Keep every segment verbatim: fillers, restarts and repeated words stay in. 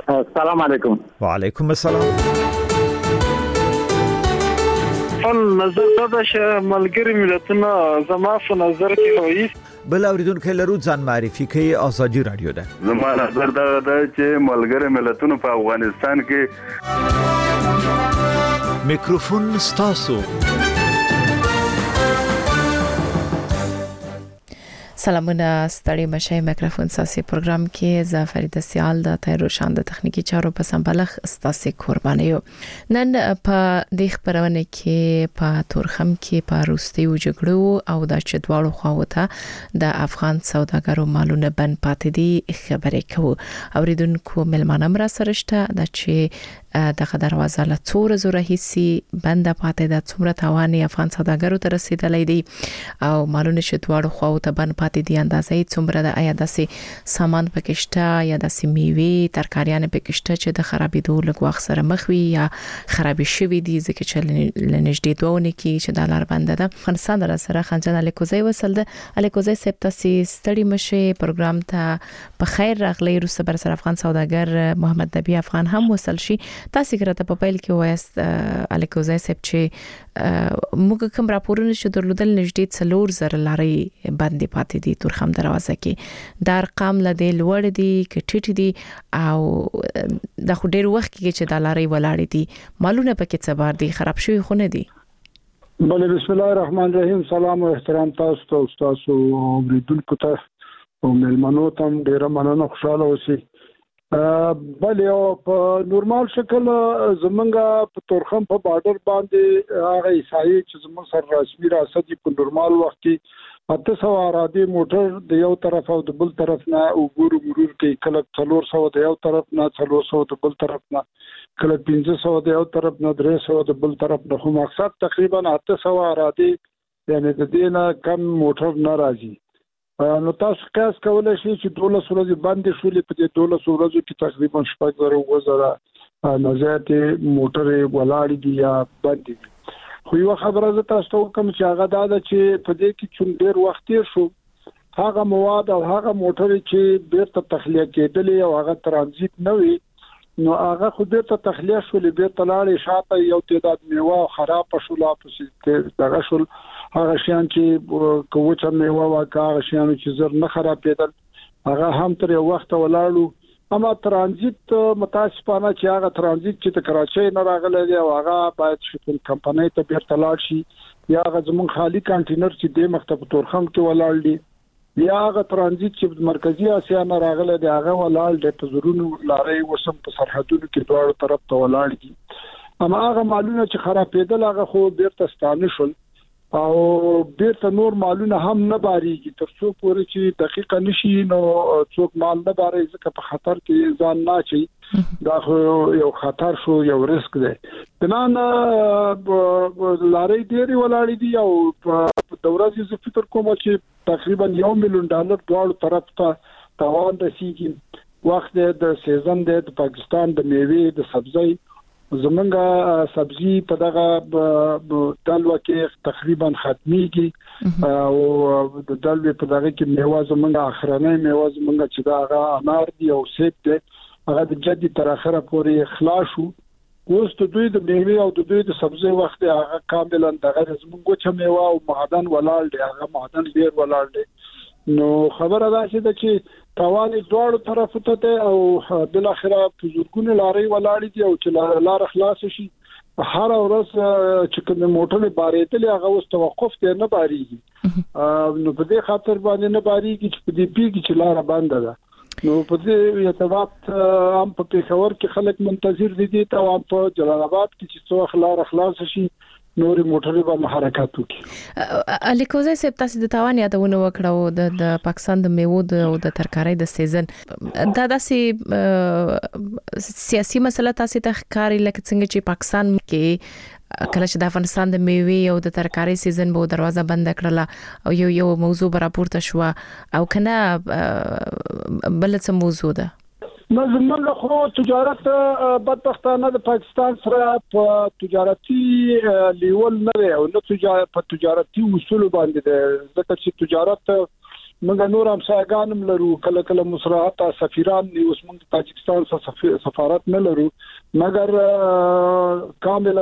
السلام علیکم. وعلیکم السلام. فل نظر دا چې ملګری ملتونه زما په نظر کې وایي بل اوریدونکو لرو ځان معرفي کوي ازادي رادیو ده. زما نظر دا ده چې ملګری ملتونه په افغانستان کې میکروفون ستاسو. سلامونه ستړي مشه میکروفون ساسي پروګرام کې زافرید سیال د تیر شاند تخنیکی چارو په سمبلخ ستاسي قرباني یو. نن په د خبرونه کې په تورخم کې په روستي او جګړو او د چدوالو خواوته د افغان سوداګرو مالونه بن پاتې دي خبرې کوو. اوریدونکو ملمانه مرا سرهشته د چې دغه دروازه له څور زره هيسي بند پاتې د څومره تواني افغان سوداګرو ته رسیدلې دي او مالونه چدوالو خواوته بن پاتې دي اندازې څومره د آیا داسې سامان پکشته یا داسې میوه ترکاریان پکشته چې د خرابېدو لږ وخت سره مخ وي یا خرابې شوي دي ځکه چې لنجدې دوونه کې چې د لار بند ده. افغانستان در سره خنجان الیکوزی وصل ده. الیکوزی سپتاسي ستړي مشه پروګرام ته په خیر راغلی. روس بر سر افغان سوداګر محمد نبی افغان هم وصل شي. تاسو ګرته په پیل کې وایست الیکوزی سپ چې موږ کوم راپورونه چې درلودل نږدې څلور زره لارې باندې پاتې دي تورخم دروازه کې. د ارقام لدې لوړ دي کټټ دي او د خو ډېر وخت کې چې د لارې ولاړې دي مالونه پکې څه بار دي خراب شوی خو نه دي. بله بسم الله الرحمن الرحیم. سلام او احترام تاسو ته تاسو اوریدونکو ته او ملمنو ته ډېر مننه خوشاله اوسئ. بل یو په نورمال شکل زمونږه په تورخم په بارډر باندې هغه عیسائی چې زموږ سره رسمي راځي په نورمال وخت کې اته سو ارادي موټر د یو طرف او د بل طرف نه وګورو مرور کې کله څلور سو د یو طرف نه څلور سو د بل طرف نه کله پنځه سو د یو طرف نه درې سو د بل طرف نه خو مقصد تقریبا اته سو ارادي یعنی د دې نه کم موټر نه راځي. نو تاسو کاس کولای شئ چې دولس ورځې باندې شولې په دې دولس ورځو کې تقریبا شپږ زره وزره نزات موټر ولاړ دي یا باندې دي. خو یو خبره زه تاسو ته کوم چې هغه دا ده چې په دې کې چې ډېر وخت شو هغه مواد او هغه موټر چې بیرته تخلیه کېدل او هغه ترانزیت نه وي نو هغه خو بیرته تخلیه شولې بیرته لاړې شاته یو تعداد میوه خراب شول په دغه شول هغه شیان چې کوچه میوه واکه هغه شیان چې زر نه خرابېدل هغه هم تر یو وخت ولاړو. اما ترانزیت متاسفانه چې هغه ترانزیت چې ته کراچۍ نه راغلی دی او هغه باید شپږ کمپنۍ ته بیرته لاړ شي یا هغه زمون خالی کانټینر چې د مکتب تورخم کې ولاړ دي یا هغه ترانزیت چې مرکزی اسیا نه راغلی دی هغه ولاړ دی په زرونو لارې وسم په سرحدونو کې دواړو طرف ته ولاړ دي. اما هغه مالونه چې خرابېدل هغه خو بیرته ستانه شول او بیرته نور مالونه هم نه باریږي تر څو پورې چې دقیقه نشي نو څوک مال نه باري ځکه په خطر کې ځان نه چي دا یو خطر شو یو ریسک دی. بنان لارې ډېری ولاړې دي او په دورازي ز فکر کوم چې تقریبا یو میلیون ډالر دواړو طرف ته تاوان رسیږي. وخت د سیزن د پاکستان د میوه د سبزی زمونږه سبزی په دغه دلوا کې تقریبا ختميږي او د دلوي په دغه کې میوه زمونږه اخرنۍ میوه زمونږه چې دا انار دی او سیب دی هغه د جدي تر اخره پورې خلاص شو. اوس د دوی د میوه او د دوی د سبزی وخت هغه کاملا دغه زمونږه چې میوه او معدن ولاړ دی هغه معدن ډیر ولاړ دی. نو خبره دا چې د چې توان دوړو طرف ته او بل اخره په زورګونه لارې ولاړې دي او چې لار خلاص شي هر ورځ چې کوم موټر بارېدل هغه اوس توقف دی نه باریږي. نو په دې خاطر باندې نه باریږي چې په دې پیګي چې لار بند ده. نو په دې ارتباط هم په پېښور کې خلک منتظر دي ته او په جلال آباد کې چې څو لار خلاص شي نوري موټرې به حرکت وکړي. الیکوزی سپ تاسو د توان یادونه وکړو د د پاکستان د میوه او د ترکارۍ د سیزن دا داسې سیاسي مسله تاسو ته ښکاري لکه څنګه چې پاکستان کې کله چې د افغانستان د میوه او د ترکارۍ سیزن به دروازه بند کړله او یو یو موضوع راپورته شو او کنه بل څه موضوع ده. نو زموږ خو تجارت بدبختانه د پاکستان سره په تجارتي لیول نه دی او نه تجارت په تجارتي اصول باندې ده ځکه چې تجارت موږ نور هم ساګانم لرو کله کله مصرحات سفیران دی اوس موږ تاجکستان سره سفارت نه لرو مګر کاملا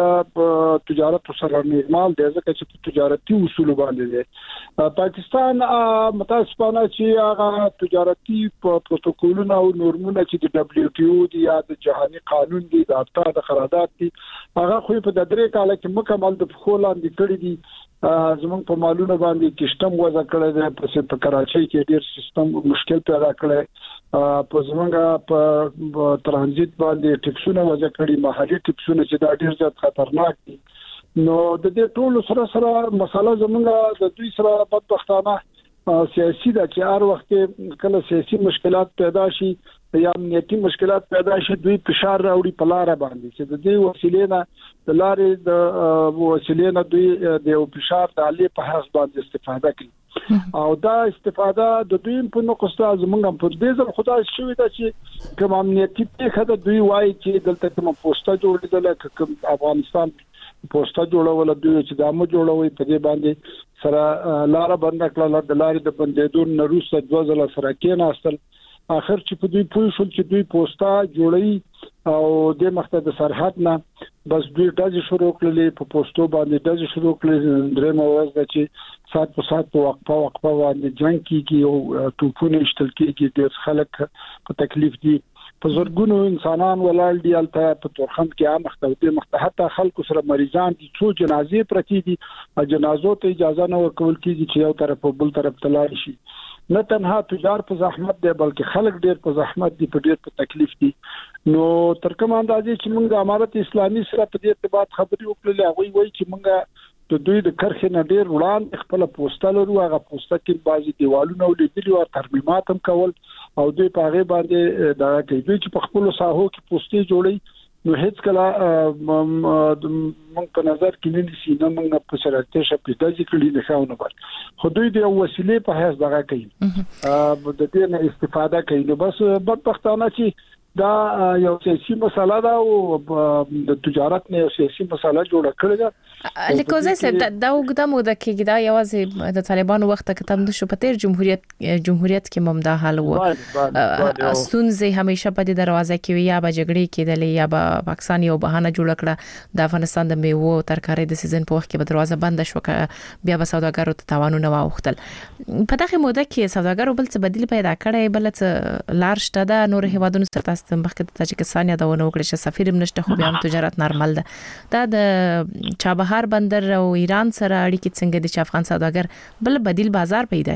زموږ تجارت سره نورمال دی ځکه چې تجارتي اصول باندې دی پاکستان متاسفانه چې هغه تجارتي پروتوکولونه او نورمونه چې د دبليو ټي او دی یا د جهاني قانون دی د اتحاد قرارداد دی هغه خو په د درې کال کې مکمل د خولان دي کړی دي زمونږ په مالونو باندې کشتم وځ کړی دی په کراچۍ کې ډیر سیستم مشکل پیدا کړی په زمونږ په ترانزیت باندې ټیکسونه وځ کړی محلي ټیکسونه چې دا ډیر زیات خطرناک دي نو د دې ټولو سره سره مسله زمونږ د دوی سره بدبختانه سیاسي د چار وخت کله سیاسي مشکلات پیدا شي یا امنیتي مشکلات پیدا شي دوی فشار راوړي په لار باندې چې د دې وسیلې نه د لارې د وسیلې نه دوی د فشار د علي په حساب باندې استفاده کوي او دا استفاده د دوی په نقصه زمونږ په دې ځل خدای شوی دا چې کوم امنیتي پیښه د دوی وایي چې دلته کوم پوسټه جوړېدل کوم افغانستان پوسټه جوړول دوی چې دامو جوړوي په دې باندې سره لار بند کړل د لارې د بندیدو نروسه د ځل سره کې ناستل اخر چې په دوی پوه شول چې دوی پوسټه جوړي او د مخته د سرحد نه بس دوی دځ شروع کړلې په پوسټو باندې دځ شروع کړلې درې مورز د چې سات په سات په وقفه وقفه باندې جنگ کیږي او توپونه اشتل کیږي د خلک په تکلیف دي په زرګونو انسانان ولال دي الته په تورخم کې عام مختلفه مختحته خلکو سره مریضان دي څو جنازې پرتی دي او جنازو ته اجازه نه ورکول کیږي چې یو طرف په بل طرف تلل شي نه تنها تجار په زحمت دی بلکې خلک ډیر په زحمت دي په ډیر په تکلیف دي نو تر کوم اندازې چې موږ امارت اسلامي سره په دې ارتباط خبرې وکړلې هغه وایي چې موږ د دوی د کرخې نه ډیر وړاندې خپل پوسټه لرو هغه پوسټه کې بعضي دیوالونه ولېدلي او ترمیمات هم کول او دوی په هغه باندې دا کوي چې په خپل ساحو کې پوسټې جوړي نو هیڅ کله موږ په نظر کې نه نشي نه موږ په شرایطو شپې د ذکر نه خاونه بر خو دوی د وسیلې په هیڅ دغه کوي د دې نه استفاده کوي نو بس بدبختانه چې دا یو سیاسي مسله ده او د تجارت نه یو سیاسي مسله جوړه کړې ده لیکوزه سب دا وګدا مو د کې دا یوازې د طالبانو وخت کې تم د شپتیر جمهوریت جمهوریت کې ممدا حال وو ستونزې همیشه په دې دروازه کې یا به جګړې کېدلې یا به پاکستان یو بهانه جوړ کړه د افغانستان د میوه ترکاري د سیزن په وخت کې به دروازه بند شو بیا به سوداګرو ته تاوانونه واوختل په دغه موده کې سوداګرو بل څه بدیل پیدا کړي بل څه لار شته د نور هیوادونو سره مخکې د تاجکستان یا د ونه وکړي چې سفیر منشته خو بیا هم تجارت نارمل ده دا د چابهار بندر او ایران سره اړیکې څنګه دي چې افغان سوداګر بل بدیل بازار پیدا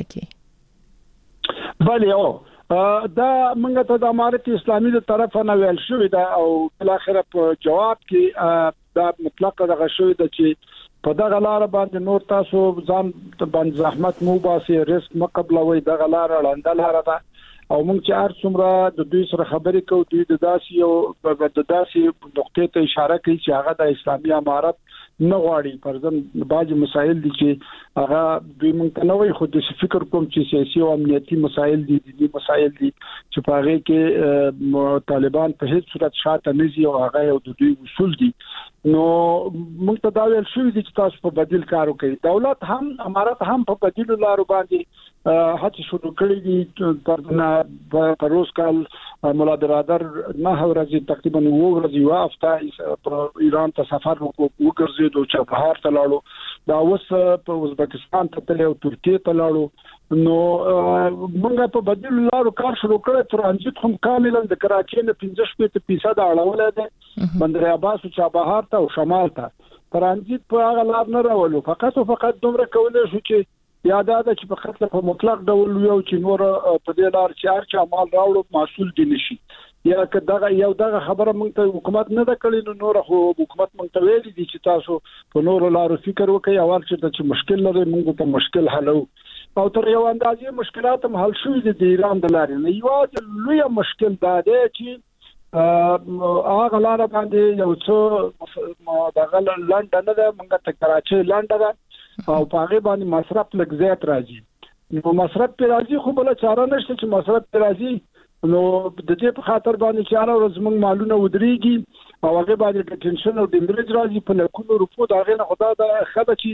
کړي بله او دا موږ ته د امارت اسلامي د طرفه نه ویل شوې ده او بل اخر په جواب کې دا مطلق دغه شوې ده چې په دغه لار باندې نور تاسو ځان باندې زحمت مو باسي ریسک مقبلوي دغه لار لاندې لار ده او موږ چې هر څومره د دوی سره خبرې کوو دوی د داسې یو د داسې نقطې ته اشاره کوي چې هغه د اسلامي امارت نه غواړي پرځم بعض مسایل دي چې هغه دوی موږ ته نه وایي خو د فکر کوم چې سیاسي او امنیتي مسایل دي دي مسایل دي چې په هغه کې طالبان په هیڅ صورت شاته نه ځي او هغه یو د دوی اصول دي نو موږ ته دا ویل شوی دي چې تاسو په بدیل کار وکړئ دولت هم امارت هم په بدیل لارو باندې هڅه شروع کړې دي په پروس کال مولا برادر نه ورځي تقریبا وو ورځي وافته په ایران ته سفر وکړ او چابهار ته لاړو دا اوس په ازبکستان ته تللی او ترکیه ته لاړو نو موږ په بدیل لارو کار شروع کړ ترانزیت هم کاملا د کراچۍ نه پنځه شپږ فیصد اړول دي بندر عباس او چابهار ته او شمال ته ترانزیت په هغه لار نه راولو فقط او فقط دومره کولای شو چې یاد ده چې په خپل په مطلق ډول یو چې نور په دې لار چې هر چا مال راوړو مسؤل دي نشي یا کداغه یو دغه خبره موږ ته حکومت نه ده کړې نو نور خو حکومت موږ ته ویلي دي چې تاسو په نور لارو فکر وکړئ او چې مشکل لري موږ ته مشکل حلو او تر یو اندازې مشکلات هم حل شوي دي د ایران د لارې نه یو لوی مشکل دا دی چې هغه لار باندې یو څو دغه لنډ نه ده موږ ته کراچۍ لنډ ده او په هغه باندې مصرف لږ زیات راځي نو مصرف پر راځي خو بل چاره نشته چې مصرف پر راځي نو د دې په خاطر باندې چاره ورځ موږ مالونه ودرېږي او هغه باندې ټینشن او دمرج راځي په لکونو روپو دا غنه خدا دا خبره چې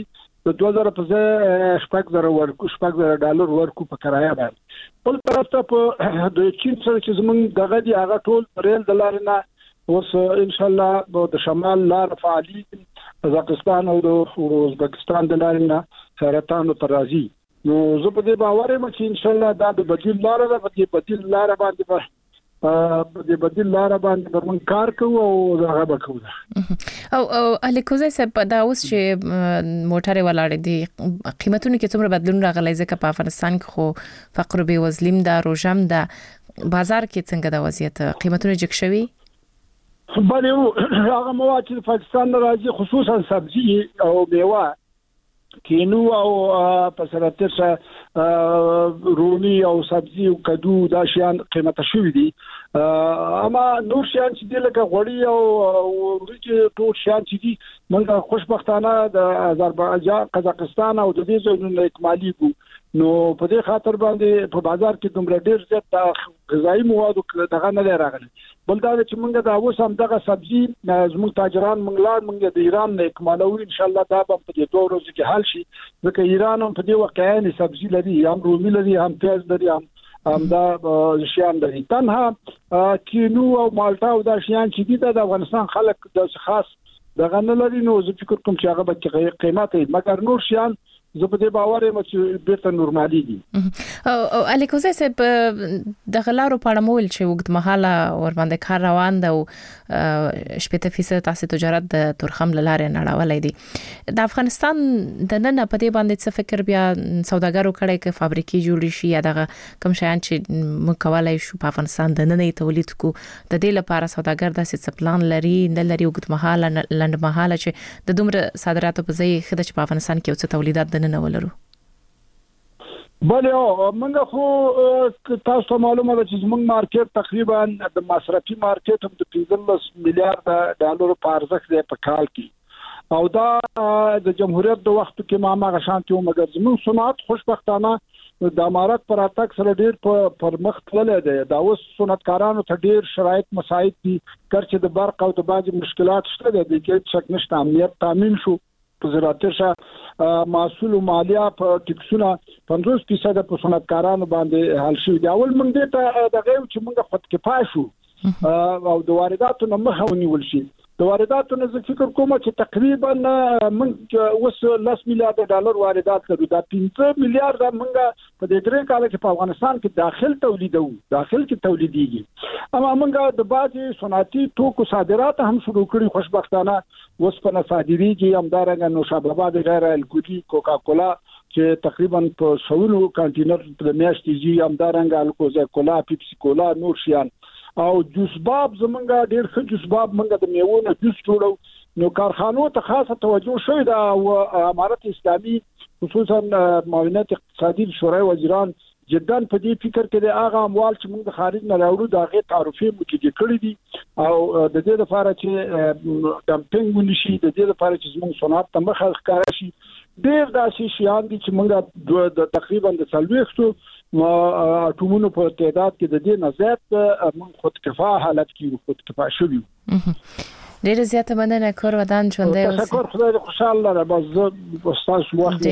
د دوه زره په ځای شپږ زره ورکو شپږ زره ډالر ورکو په کرایه باندې بل طرف ته په د چین سره چې زمونږ دغه دی هغه ټول ریل د لارې نه اوس ان شاء الله د شمال لار فعالي قزاقستان او د ازبکستان د لارې نه سرطان ته راځي نو زه په دې باور یم چې ان شاء الله دا د بدیل لار ده په دې بدیل لار باندې په دې بدیل لار باندې موږ کار کوو او هغه به کوو او او الیکوزه سپ دا اوس چې موټر ولاړ دي قیمتونه کې څومره بدلون راغلی ځکه په افغانستان کې خو فقر به وزلیم دا روجم دا بازار کې څنګه د وضعیت قیمتونه جګ شوي بلې هغه مواد چې پاکستان راځي خصوصا سبزی او میوه کینو او په سره ترڅ رومي او سبزی او کدو دا شیان قیمت شوي دي اما نور شیان چې د لکه غوړي او ورته ټول شیان چې دي موږ خوشبختانه د آذربایجان قزاقستان او د دې ځایونو اکمالي کو نو په دې خاطر باندې په بازار کې دومره ډیر زیات غذایی مواد دغه نه راغلي بل دا چې موږ د اوس هم دغه سبزی زموږ تاجران موږ لا موږ د ایران نه اکمالو ان شاء الله دا په دې دوه ورځې کې حل شي ځکه ایران هم په دې واقعي سبزی لري هم رومي لري هم پیاز لري هم هم دا شیان لري تنها کینو او مالټا او دا شیان چې دي د افغانستان خلک د خاص دغه نه لري نو زه فکر کوم چې هغه به قیمت یې مګر نور شیان زه په دې باور یم چې بیرته نورمالي دي او الیکوزه سپ د غلارو په اړه مول چې وګد مهاله ور باندې کار روان ده او شپږ فیصد تاسو تجارت د تورخم لارې نړاولې دي د افغانستان د نن په دې باندې څه فکر بیا سوداګرو کړي ک فابریکې جوړې شي یا دغه کوم شیان چې مکوالای شو په افغانستان د نن تولید کو د دې لپاره سوداګر د څه پلان لري نه لري وګد مهاله لند مهاله چې د دومره صادراتو په ځای خدای چې په افغانستان کې څه تولیدات نه ولرو بله موږ خو تاسو معلومه ده چې موږ مارکیټ تقریبا د مصرفي مارکیټ هم د پنځلس میلیارډ ډالر په ارزښت دی په کال کې او دا د جمهوریت د وخت کې ما ما غشانتي او مګر زموږ صنعت خوشبختانه د امارات پر اتاک سره ډیر پر مخ تللی دی دا اوس صنعتکارانو ته ډیر شرایط مساعد دي کړ د برق او د باج مشکلات شته دي چې شک نشته امنیت تامین شو زراعتي محصول او مالیه په ټیکسونه پنځوس فیصد په صنعتکارانو باندې حل شوی دی اول موږ ته د غو چې موږ خود کفایه شو او د وارداتو نه مخه ونیول شي د وارداتو نه فکر کوم چې تقریبا موږ اوس لس میلیارډ ډالر واردات لرو دا پنځه میلیارډ موږ په دې درې کال کې په افغانستان کې داخل تولیدو داخل کې تولیديږي اما موږ د بعضي صنعتي توکو صادرات هم شروع کړی خوشبختانه اوس په صادريږي همدارنګه نوشابه غیر الکولي کوکا کولا چې تقریبا په شاولو کانټینر د میاشتې جی همدارنګه الکوزا کولا پیپسي کولا نور شیان او جوس باب زمونږه ډېر ښه جوس باب مونږ د میوونو جوس جوړو نو کارخانو ته خاصه توجه شوی دا او امارت اسلامي خصوصا معاونت اقتصادي شورای وزیران جدا په دې فکر کې د هغه اموال چې موږ خارج نه راوړو دا غي تعرفي مکیږي کړی دي او د دې لپاره چې ډمپینګ ونشي د دې لپاره چې موږ صنعت ته مخه ښکارا شي ډېر داسې شیان دي چې موږ د تقریبا د څلوېښتو اټومونو په تعداد کې د دې نه زیات موږ خود کفا حالت کې خود کفا شوي ډېر زیاته مننه کور ودان ژوندې اوسه تشکر خدای خوشاله را باز استاد وخت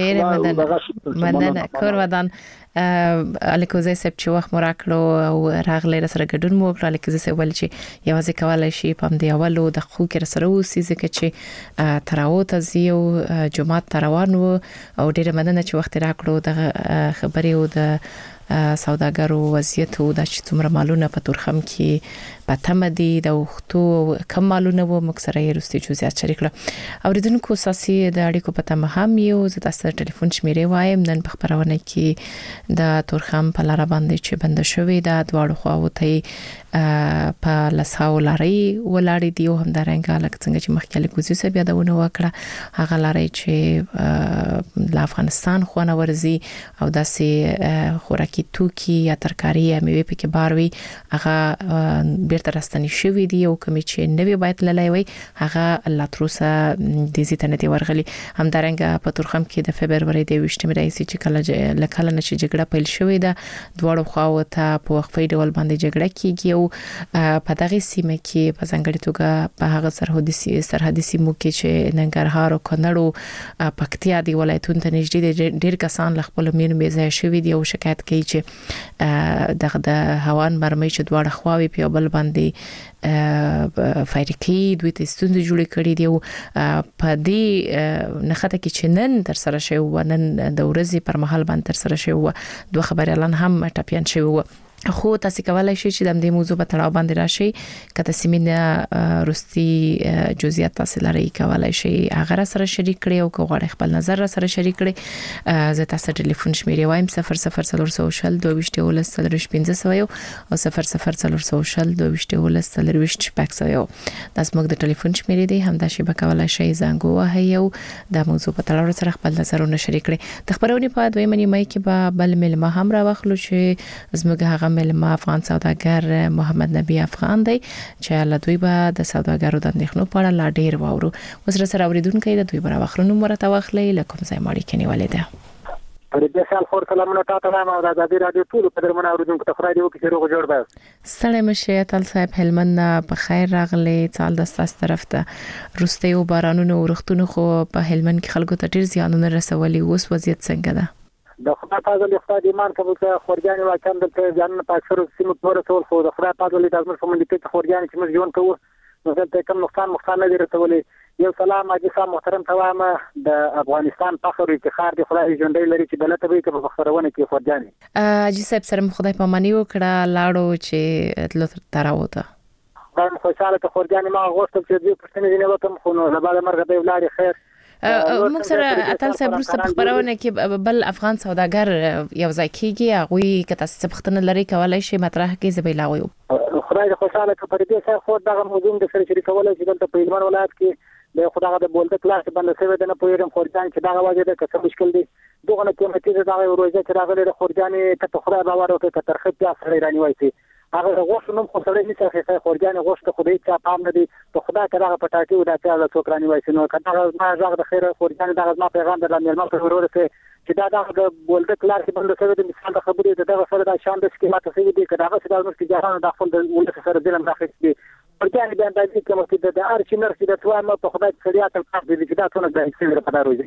مننه کور ودان الیکوزه سپ چې وخت مو راکړو او راغلی سره ګډون مو وکړ الیکوزه سپ ول چې یوازې کولای شي په دې اولو د خو کې سره اوسې ځکه چې تراوت زیو جمعه تروان او ډېر مننه چې وخت راکړو د خبرې او د سوداګرو وضعیت او د څومره مالونه په تورخم کې پاتمه دي د وختو کم مالونه و مکسره رستي جزئیات شریک کړه اوریدونکو ساسي د اړیکو په تمه هم یو زه تاسو ټلیفون شمیرې وایم نن په خبرونه کې د تورخم په لار باندې چې بند شوې د دواړو خواو ته په لساو لاري ولاړې دی او هم درنګ الک څنګه چې مخکې کوزي سه بیا دونه وکړه هغه لاري چې د افغانستان خونه ورزي او داسې خوراکي کې توکي یا ترکاری یا میوه پکې باروي هغه بیرته راستنی شوی دی او کوم چې نوی باید للای وي هغه لا تروسه د زیته نه دی ورغلي همدارنګه په تورخم کې د فبرवरी د وشتمې راځي چې کله لکه نه چې جګړه پیل شوې ده دواړو خواو ته په وقفه ډول باندې جګړه کیږي او په دغه سیمه کې په ځانګړي توګه په هغه سرحدي سرحدي سیمو کې چې ننګرهار او کونړ پکتیا دی ولایتونو ته نږدې ډېر کسان ل خپل مینو به ځای شوی دی او شکایت کوي چې دغه د هوان مرمۍ چې دواړه خواوې په بل باندې فایرکی دوی ته ستوند جوړ کړي دی او په دې نخته کې چې نن تر سره شوی و نن د ورځې پر مهال باندې تر سره شوی و دوه خبري اعلان هم ټاپیان شوی و خو تاسو کولای شئ چې د دې موضوع په تړاو باندې راشي کته سیمینه روستي جزئیات تاسو لري کولای شئ هغه سره شریک کړئ او کوغړ خپل نظر سره شریک کړئ زه تاسو ټلیفون شمیرې وایم صفر صفر صفر سوشل دوه ولس صفر پنځه یو او صفر صفر صفر سوشل دوه ولس صفر پنځه یو دا زموږ د ټلیفون شمیرې دی همدا شی به کولای شئ زنګ وهئ او د موضوع په تړاو سره خپل نظرونه شریک کړئ د خبرونې په دویمه نیمه کې به بل ملما هم راوخلو چې زموږ هغه ملما افغان سوداګر محمد نبی افغان دی چې له دوی به د سوداګرو د اندېښنو په اړه لا ډیر واورو وسره سره اوریدونکو د دوی براوخلو مرته واخلې لکه ځای ماړي کې نیولې ده پر دې سال خور سلامونه تاسو ته ما د ازادي رادیو ټول په درمنه اوریدونکو ته خدای دې وکړي روغ جوړ به ستړي مشه تل صاحب هلمند په خیر راغلي چال د ستاسو طرف ته روستي او بارانونو ورختونو خو په هلمند کې خلکو ته ډیر زیانونه رسولي اوس وضعیت څنګه ده د خدای پاک له خدای ایمان کوم چې خورجاني واکم د ځان په اکثر سیمو تور ټول خو د خدای پاک له داسمر کوم د خورجاني چې موږ ژوند کوو نو دلته کوم نقصان مخانه لري رسولې یو سلام اجي سلام محترم توام د افغانستان فخر او افتخار دی خدای ژوندۍ لري چې دلته به کې فخرونه کې خورجاني اجي صاحب سره خدای په مانی وکړه لاړو چې تل تراوته هم خوشاله ته خورجاني ما غوښتل چې دې پښتنې نه وته خو نو زباله مرګ دی ولاري خیر موږ سره اتل صاحب روسته په خبرونه کې بل افغان سوداګر یو ځای کېږي هغه کته سبختنه لري کولای شي مطرح کې زبیلاوي خدای خوشاله ته پر دې سره خو دغه موضوع د سره شریکولای چې دلته په هلمند ولایت کې د خدای د بولته کلاس باندې سوي د نه پویرم خورجان چې دغه واجب ده که مشکل دي دغه نه قیمتي دغه روزه چې راغلي د خورجاني ته خدای باور وکړي که ترخه بیا سره رانی وایي هغه غوښتل نو خو سره هیڅ څه خورجاني غوښته خو دې چې پام نه دي په خدای ته هغه پټاټي ودا چې له څوکرانی وایي نو کله ما زغ د خیر خورجاني دغه ما پیغام درلمه ما په ورور ته چې دا د بولته کلاس باندې سره د مثال د خبرې دغه سره د شان د سکیمات څه دي کله هغه سره د جهان د خپل د ولس سره د لم راخې دي خورجاني د اندازې کوم چې د ارچ نرسي د توه ما په خدای سره ته په دې کې دا څونه د اکسل په دروازه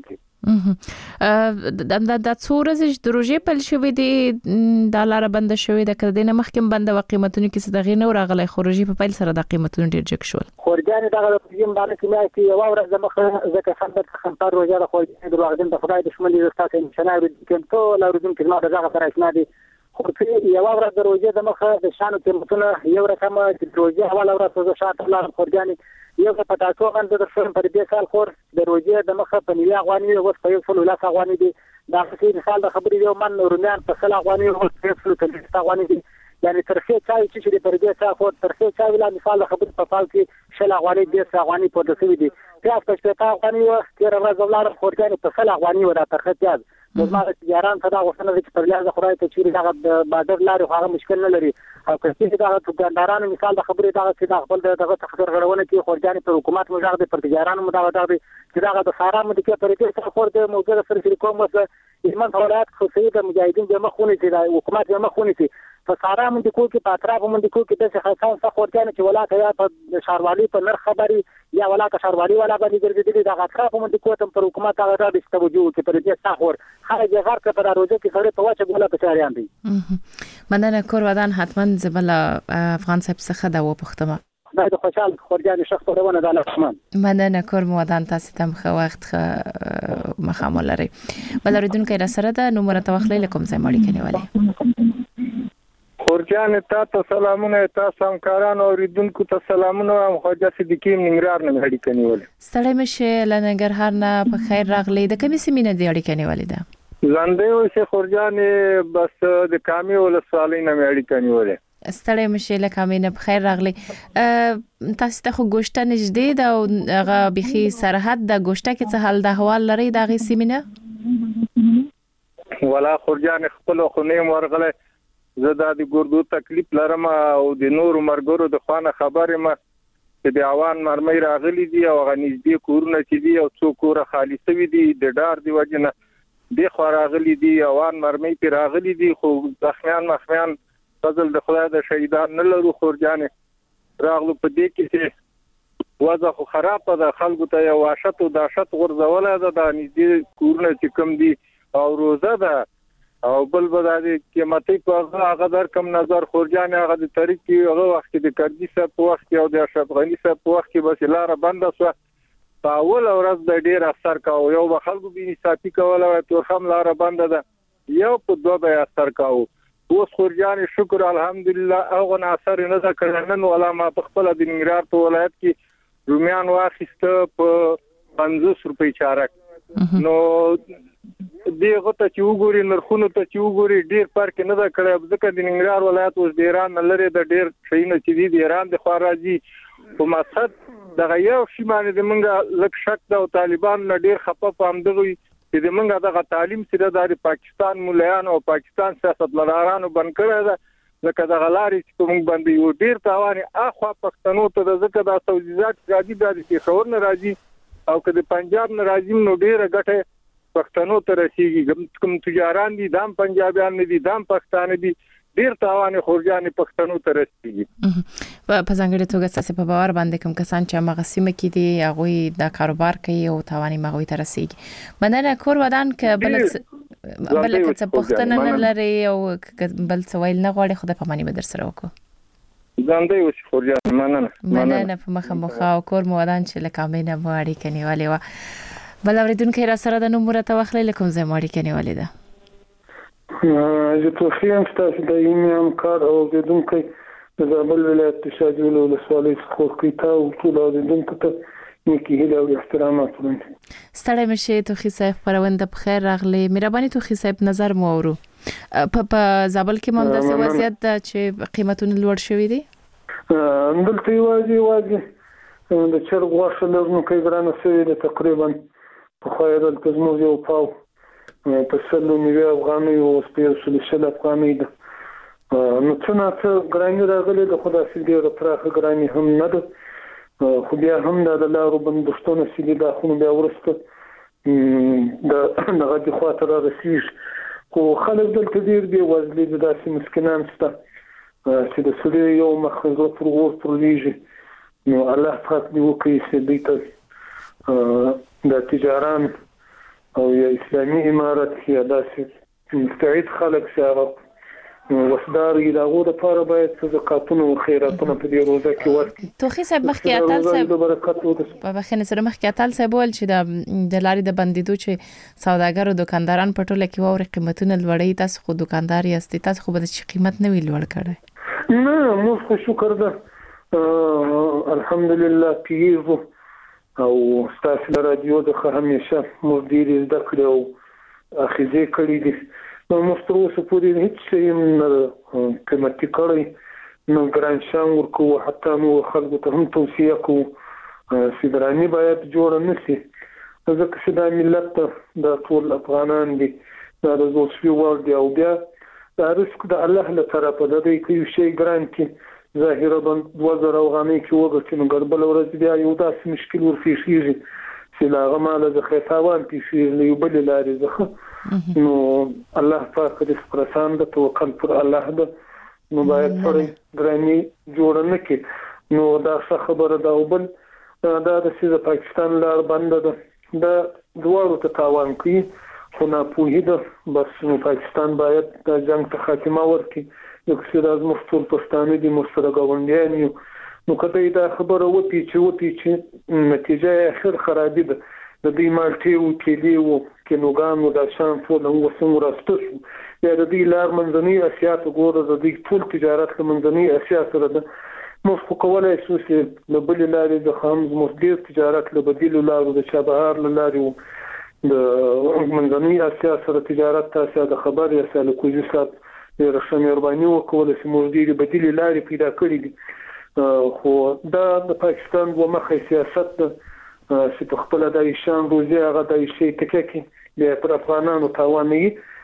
کې د د د څورز د روزي په شوې دي د لار بند شوې د کړه د مخکم بند و قیمتونو کې څه دغه نو راغلي خروجي په پیل سره د قیمتونو ډیر جګ شول خورجاني دغه د پېم باندې کې مې چې یو ورځ د مخه زکه خبر خبر روزه د خورجاني د واغدن د خدای دښمن دي تاسو ان شاء الله کې ټول اوردون کې ما دغه سره اسنه دي خو په یو ورځ د روزه د مخه د شانو قیمتونه یو رقم د روزه حواله ورځ د شاته الله خورجاني یو په تاسو باندې د فرم پر دې سال خور د روزه د مخه په نیلا غواني او په یو څلور لاس غواني دي دا څه مثال د خبرې یو من رومیان په سلا غواني او په یو څلور لاس غواني دي یعنی ترخه چای چې د پر دې سال خور ترخه چای ولا مثال د خبرې په فال کې شلا غواني دي سلا غواني په دسوي دي پیاز په شپه غواني او تیر ورځ ولر خورجاني په سلا غواني ولا ترخه پیاز د ما یاران صدا غوښنه چې پر لاره خدای ته چیرې دغه بادر لاري هغه مشکل نه لري او که چې دغه دکاندارانو مثال د خبرې دغه چې د خپل دغه تخسر غړونه کې خورجاني پر حکومت مجاهد پر تجارانو مداوت دغه چې دغه د سارا مدکې پر دې سره خور د موجوده سره کوم مثلا ایمان حالات خو سید مجاهدین د مخونه چې د حکومت د مخونه چې په سارا مندکو کې په اطراف مندکو کې د څه خاصه څه خورجاني چې ولاته یا په شاروالي په نرخ خبري یا ولاته شاروالي ولا باندې ګرځېدلي د اطراف مندکو ته پر حکومت هغه د استوجو چې پر دې څه خور خارج غار کې په روزه کې سره په واچ ګوله په چاریان دي مننه کور ودان حتما زبل افغان صاحب څخه دا و پختمه دا د خوشحال خورجاني شخص ورونه د لحمان مننه کور مودان تاسو ته مخ وخت مخامل لري بلریدونکو را سره د نمبر توخلې لکم ځای مړی کني والي خورجان تاسو سلامونه تاسو همکارانو اوریدونکو ته سلامونه او خواجه صدیقی ننګرهار نه اړیکه نیولې ستړی مشه لنګرهار نه په خیر راغلی د کومې سیمینه دی اړیکه نیولې ده لاندې وسه خورجان بس د کامی ولسوالۍ نه اړیکه نیولې ستړی مشه لکامینه په خیر راغلی تاسو ته خو ګوشته نږدې ده او هغه بخي سرحد د ګوشته کې څه حال د احوال لري د غي سیمینه ولا خورجان خپل خو نه مرغله زه د ګردو تکلیف لرم او د نور مرګرو د خوانه خبره ما چې د اوان مرمۍ راغلي دي او غنځدي کورونه چې دي او څو کور خالی شوی دي د ډار دی وجنه د خو راغلي دي اوان مرمۍ په راغلي دي خو ځخمیان مخمیان فضل د خدای د شهیدان نه لرو خورجانې راغلو په دې کې چې وضع خو خراب ده خلکو ته یو وحشت او دهشت غورځوله ده د نږدې کورونه چې کم دي او روزه ده او بل به د قیمتي په هغه در کم نظر خورجان هغه د طریق کې هغه وخت کې د کردي صاحب په وخت کې او د اشرف غنی صاحب په وخت کې بس لار بنده شو په اول ورځ د ډیر اثر کاوه یو به خلکو به انصافي کوله او تورخم لار بنده ده یو په دوه به اثر کاوه اوس خورجان شکر الحمدلله هغه اثر نه ده کړنن ولا ما په خپل د ننګرهار په ولایت کې رومیان واخیسته په پنځوس روپۍ چارک نو دغه ته چې وګوري نرخونو ته چې وګوري ډیر فرق نه ده کړی ځکه د ننګرهار ولایت اوس د ایران لري د ډیر شینه چې دی د ایران د خارجي په مقصد دغه یو شی باندې د منګه لک شک ده او طالبان نه ډیر خپه پامدغه چې د منګه دغه تعلیم سره د پاکستان مولایان او پاکستان سیاستمدارانو بند کړی ده ځکه د غلاري چې په موږ باندې یو ډیر تاوان اخوا پښتنو ته د ځکه د توجیهات راځي د پیښور نه راځي او که د پنجاب نه راځي نو ډیره ګټه پښتنو ته رسیږي کوم تجاران دي دام پنجابیان دي دام پښتانه دي ډیر تاوان خورجان پښتنو ته رسیږي په ځانګړي توګه تاسو په باور باندې کوم کسان چې مغسیمه کې دي هغه د کاروبار کوي او تاوان مغوي ته رسیږي مننه کور ودان ک بل بل څه پښتنه نه لري او بل څه ویل نه غواړي خدای په معنی به در سره وکړو ځاندې اوس خورجان مننه مننه په مخه مخه او کور مو ودان چې لکه مینه واړی کني والي وا بل اوریدونکو را سره د نومره توخلې لکم زموړي کني والي ده زه توخیم تاسو د ایمام کار او اوریدونکو د زابل ولایت شاجول ولسوالۍ څخه کیتا او ټول اوریدونکو ته نیکی هیله او احترامات وړاندې ستړی مشه توخی صاحب پرونده په خیر راغلی مهرباني توخی صاحب نظر مو اورو په په زابل کې مم د وضعیت چې قیمتونه لوړ شوي دي دلته واځي واځي د چرګ غوښه لرنو کې ګرانه شوې ده تقریبا په خیر التزمو یو پاو په سلو نیوي افغاني او سپیشل شل افغاني ده نو څنګه څه ګراني راغلي د خدای سي ډیره پراخه ګراني هم نه ده خو بیا هم د لارو بندښتونه سړي د خونو بیا ورسته د دغه د خاطر رسیږي خو خلک دلته ډیر دی وزلي د داسې مسکینان شته چې د سړي یو مخزو پر ور پرويږي نو الله پاک دې وکړي چې دوی ته د تجاران او یا اسلامي امارت یا داسې مستعد خلک چې وسدار یلاغو د پاره باید صدقاتونه او خیراتونه په دې روزه کې ورکړي توخی صاحب مخکې اتل صاحب په بخنه سره مخکې اتل صاحب ول چې د د لاري د بندیدو چې سوداګر او دکانداران په ټوله کې ووري قیمتونه لوړې تاسو خو دکاندار یاست تاسو خو به د قیمت نه وی لوړ کړی نه مو خو شکر ده الحمدلله پیږو او تاسو د رادیو د همیشه مدیر زده کړو او اخیزه کړی دي نو مستروس پورې هیڅ شي نه قیمتي کړی نو ګران شان ورکو حتی نو خلکو ته هم توصیه کو فدرالي باید جوړ نه شي ځکه چې د ملت د ټول افغانان دي دا د زوسفي ورډ او بیا دا رزق د الله له طرفه ده دی چې شي ګران کې ظاهرا د دوه زره افغانۍ کې وګورئ نو ګربل ورځ بیا یو داسې مشکل ورفيږي چې لا غماله د خیتاوان پیښې یو بل لاري زخه نو الله پاک دې پرسان د توکل پر الله ده نو باید سره ګرانی جوړ نه کې نو دا څه خبره ده او بل دا د سیده پاکستان لار بند ده دا دوړو ته تاوان کوي خو نه پوهیده بس نو پاکستان باید د جنگ ته خاتمه ورکړي یو څه د مفتول پښتانه دي مستره غونډیان یو نو کله دا خبره وتی چې وتی چې نتیجه اخر خرابې ده د دې مالټي او کېلي او کینوګان او د شان ټول هم وسم راستو یا د دې لار منځنۍ اسیا ته ګوره د دې ټول تجارت له منځنۍ اسیا سره ده نو خو کولای شو چې د بل لارې د خام مصدر تجارت له بدیل لارو د چابهار لارو د منځنۍ اسیا سره تجارت تاسو د خبر یا سره کوزي صاحب د رسمي ارباني او کولای شي مصدر بدیل لارې پیدا کړی دي خو دا د پاکستان و مخه سیاست ده چې په خپل د ایشان روزي هغه د شي تکه کې د پر افغانانو تاواني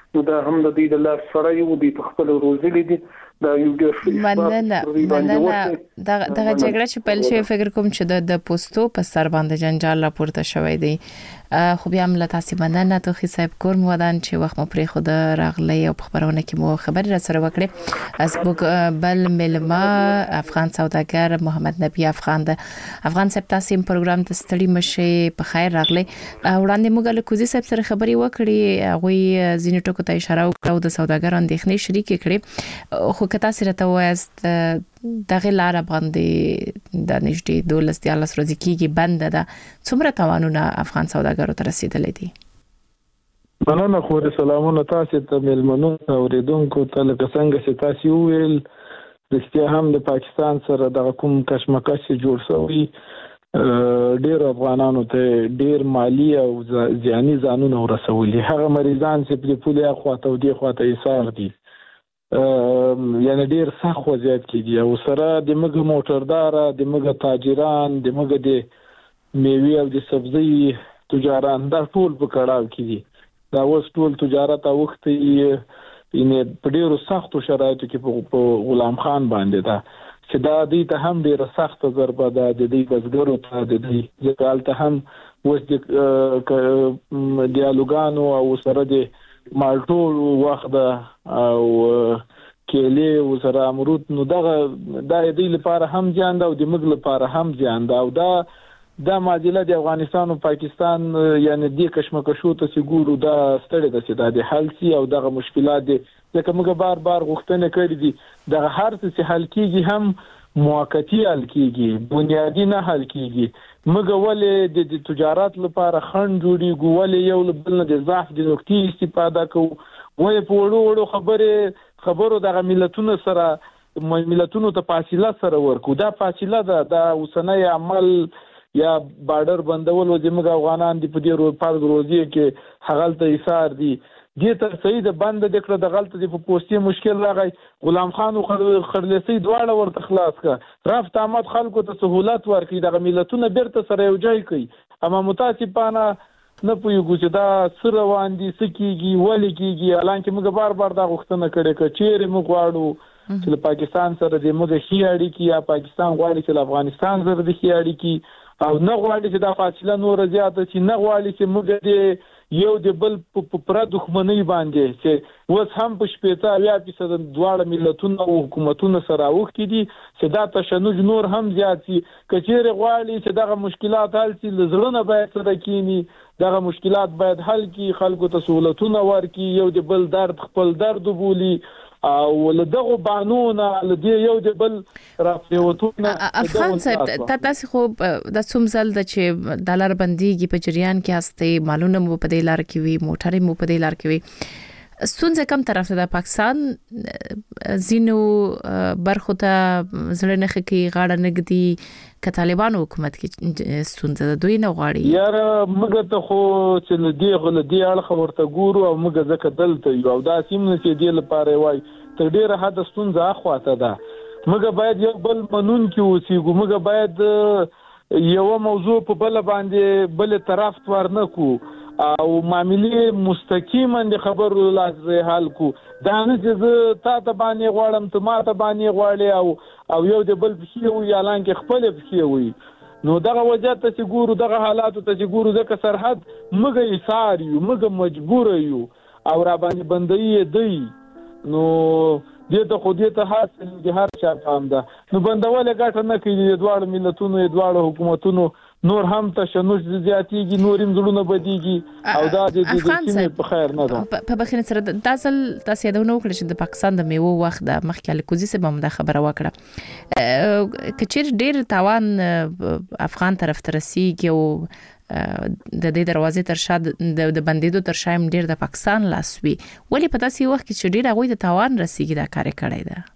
نو دا هم د دې د لاس سره یو د خپل روزلې دي دا یو ډېر مننه مننه دا دغه جګړه چې پیل شوی فکر کوم چې د پوسټو په سر باندې جنجال راپورته شوی دی خو بیا هم له تاسو مننه توخی صاحب کور مو ودان چې وخت مو پرې خو د راغلی او په خبرونه کې مو خبري را سره وکړي از بل ملما افغان سوداګر محمد نبی افغان د افغان صاحب تاسو پروګرام ته ستړي مشه په خیر راغلی وړاندې موږ له کوزي صاحب سره خبري وکړي هغه ځینې ټکو ته اشاره وکړه د سوداګرانو اندېښنې شریک کړي خو کته سره ته وایست دغه لار باندې د نږدې دولس دیالس ورځې کېږي بند ده څومره توانونه افغان سوداګرو ته رسیدلې دي مننه خو سلامونه تاسو ته ملمنو اوریدونکو ته لکه څنګه چې تاسو ویل رښتیا هم د پاکستان سره د کوم کشمکش جوړ شوی ډیر افغانانو ته ډیر مالی او ځاني ځانونه ورسولي هغه مریضان چې په پوله خواته او دی خواته ایثار دي یعنی ډیر سخت وضعیت کې دي او سره د مګ موټردار د مګ تاجران د مګ د میوه او د سبزی تجاران دا ټول په کړهو کې دي دا اوس ټول تجارت او وخت یې ان په ډیرو سختو شرایطو کې په غلام خان باندې دا چې دا د ته هم ډیره سخت ضربه ده د دې بزګرو ته د دې ځکه ته هم اوس د دیالوګانو او سره د مالټو وخت او کېلې او سره امرود نو دغه د دې لپاره هم ځان دا او د مګ لپاره هم ځان دا او دا دا معادله د افغانستان او پاکستان یعنی د کشمکشو ته سګورو دا ستړي د سیده د حل سي او دغه مشکلات دي ځکه موږ بار بار غوښتنه کړې دي د هر څه حل کیږي هم موقتی حل کیږي بنیادی نه حل کیږي موږ ولې د تجارت لپاره خند جوړي ګولې یو بل نه د ضعف د نقطې استفاده کوو وای په وړو وړو خبره خبرو د ملتونو سره ملتونو ته فاصله سره ورکو دا فاصله ده د اوسنۍ عمل یا بارډر بندول او زموږ افغانان دی په دې روپال روزي کې حغلته ایثار دي دې تر صحیح د بند د کړه د غلطه د پوسټي مشکل راغی غلام خان او خړلسي دواړه ورته خلاص کړه رافت احمد خلکو ته سہولت ورکړي د ملتونو بیرته سره یو ځای کړي اما متاسفانه نه پوهیږو چې دا سره واندي سکیږي ولې کیږي الانکه موږ بار بار دا غوښتنه کړې ک چیرې موږ غواړو چې پاکستان سره د موږ خیاړي کی یا پاکستان غواړي چې افغانستان سره د خیاړي کی او نه غواړي چې دا فاصله نور زیاته شي نه غواړي چې موږ د یو د بل په پر دښمنۍ باندې چې اوس هم په شپېته یا فیصد دواړه ملتونو او حکومتونو سره وکړي دي چې دا تشنج نور هم زیات شي کچېره غواړي چې دغه مشکلات حل شي لزړه باید سره کینی دغه مشکلات باید حل کی خلکو ته سہولتونه ورکړي یو د بل درد خپل درد بولی او لدغه بانونه لدی یو د بل راپیوتونه افغان صاحب تاسو خو د څومځل د چې ډالر بنديږي په جریان کې هسته مالونه مو په دې لار کې وي موټرې مو په دې لار کې وي ستونزه کم طرف ته د پاکستان زینو برخو ته زړه نه خکې غاړه نګدي ک طالبانو حکومت کې ستونزه دوی نه غواړي یار موږ ته خو چې لدی غل دی اړه ورته ګورو او موږ ځکه دلته یو او دا سیم نه چې دی لپاره وای تر ډیره حد ستونزه اخواته ده موږ باید یو بل منون کې اوسېګو موږ باید یو موضوع په بل باندې بل طرف ورنه کو او معاملې مستقیما د خبرو لازم حل کو دا نه چې تا ته باندې غواړم ته ما ته باندې غواړې او او یو د بل بشي وي اعلان کې خپل بشي وي نو دغه وجه ته چې ګورو دغه حالات ته چې ګورو ځکه سرحد موږ ایثار یو موږ مجبور یو او را باندې بندي دی نو دې ته خو دې ته حاصل د هر چا پام ده نو بندول ګټه نه کوي د دواړو ملتونو د دواړو حکومتونو نور هم تشنج زیاتیږي نورم زړونه بدیږي او دا د دې په خیر نه ده په بخینه سره د اصل تاسو یادونه وکړه چې د پاکستان د میوه وخت د مخکې کوزي سبا هم د خبره وکړه کچیر ډیر تاوان افغان طرف ته رسیږي او د دې دروازې تر شا د بندیدو تر شا هم ډیر د پاکستان لاسوي ولی په داسې وخت کې چې ډیر هغه د تاوان رسیږي دا کار کړی ده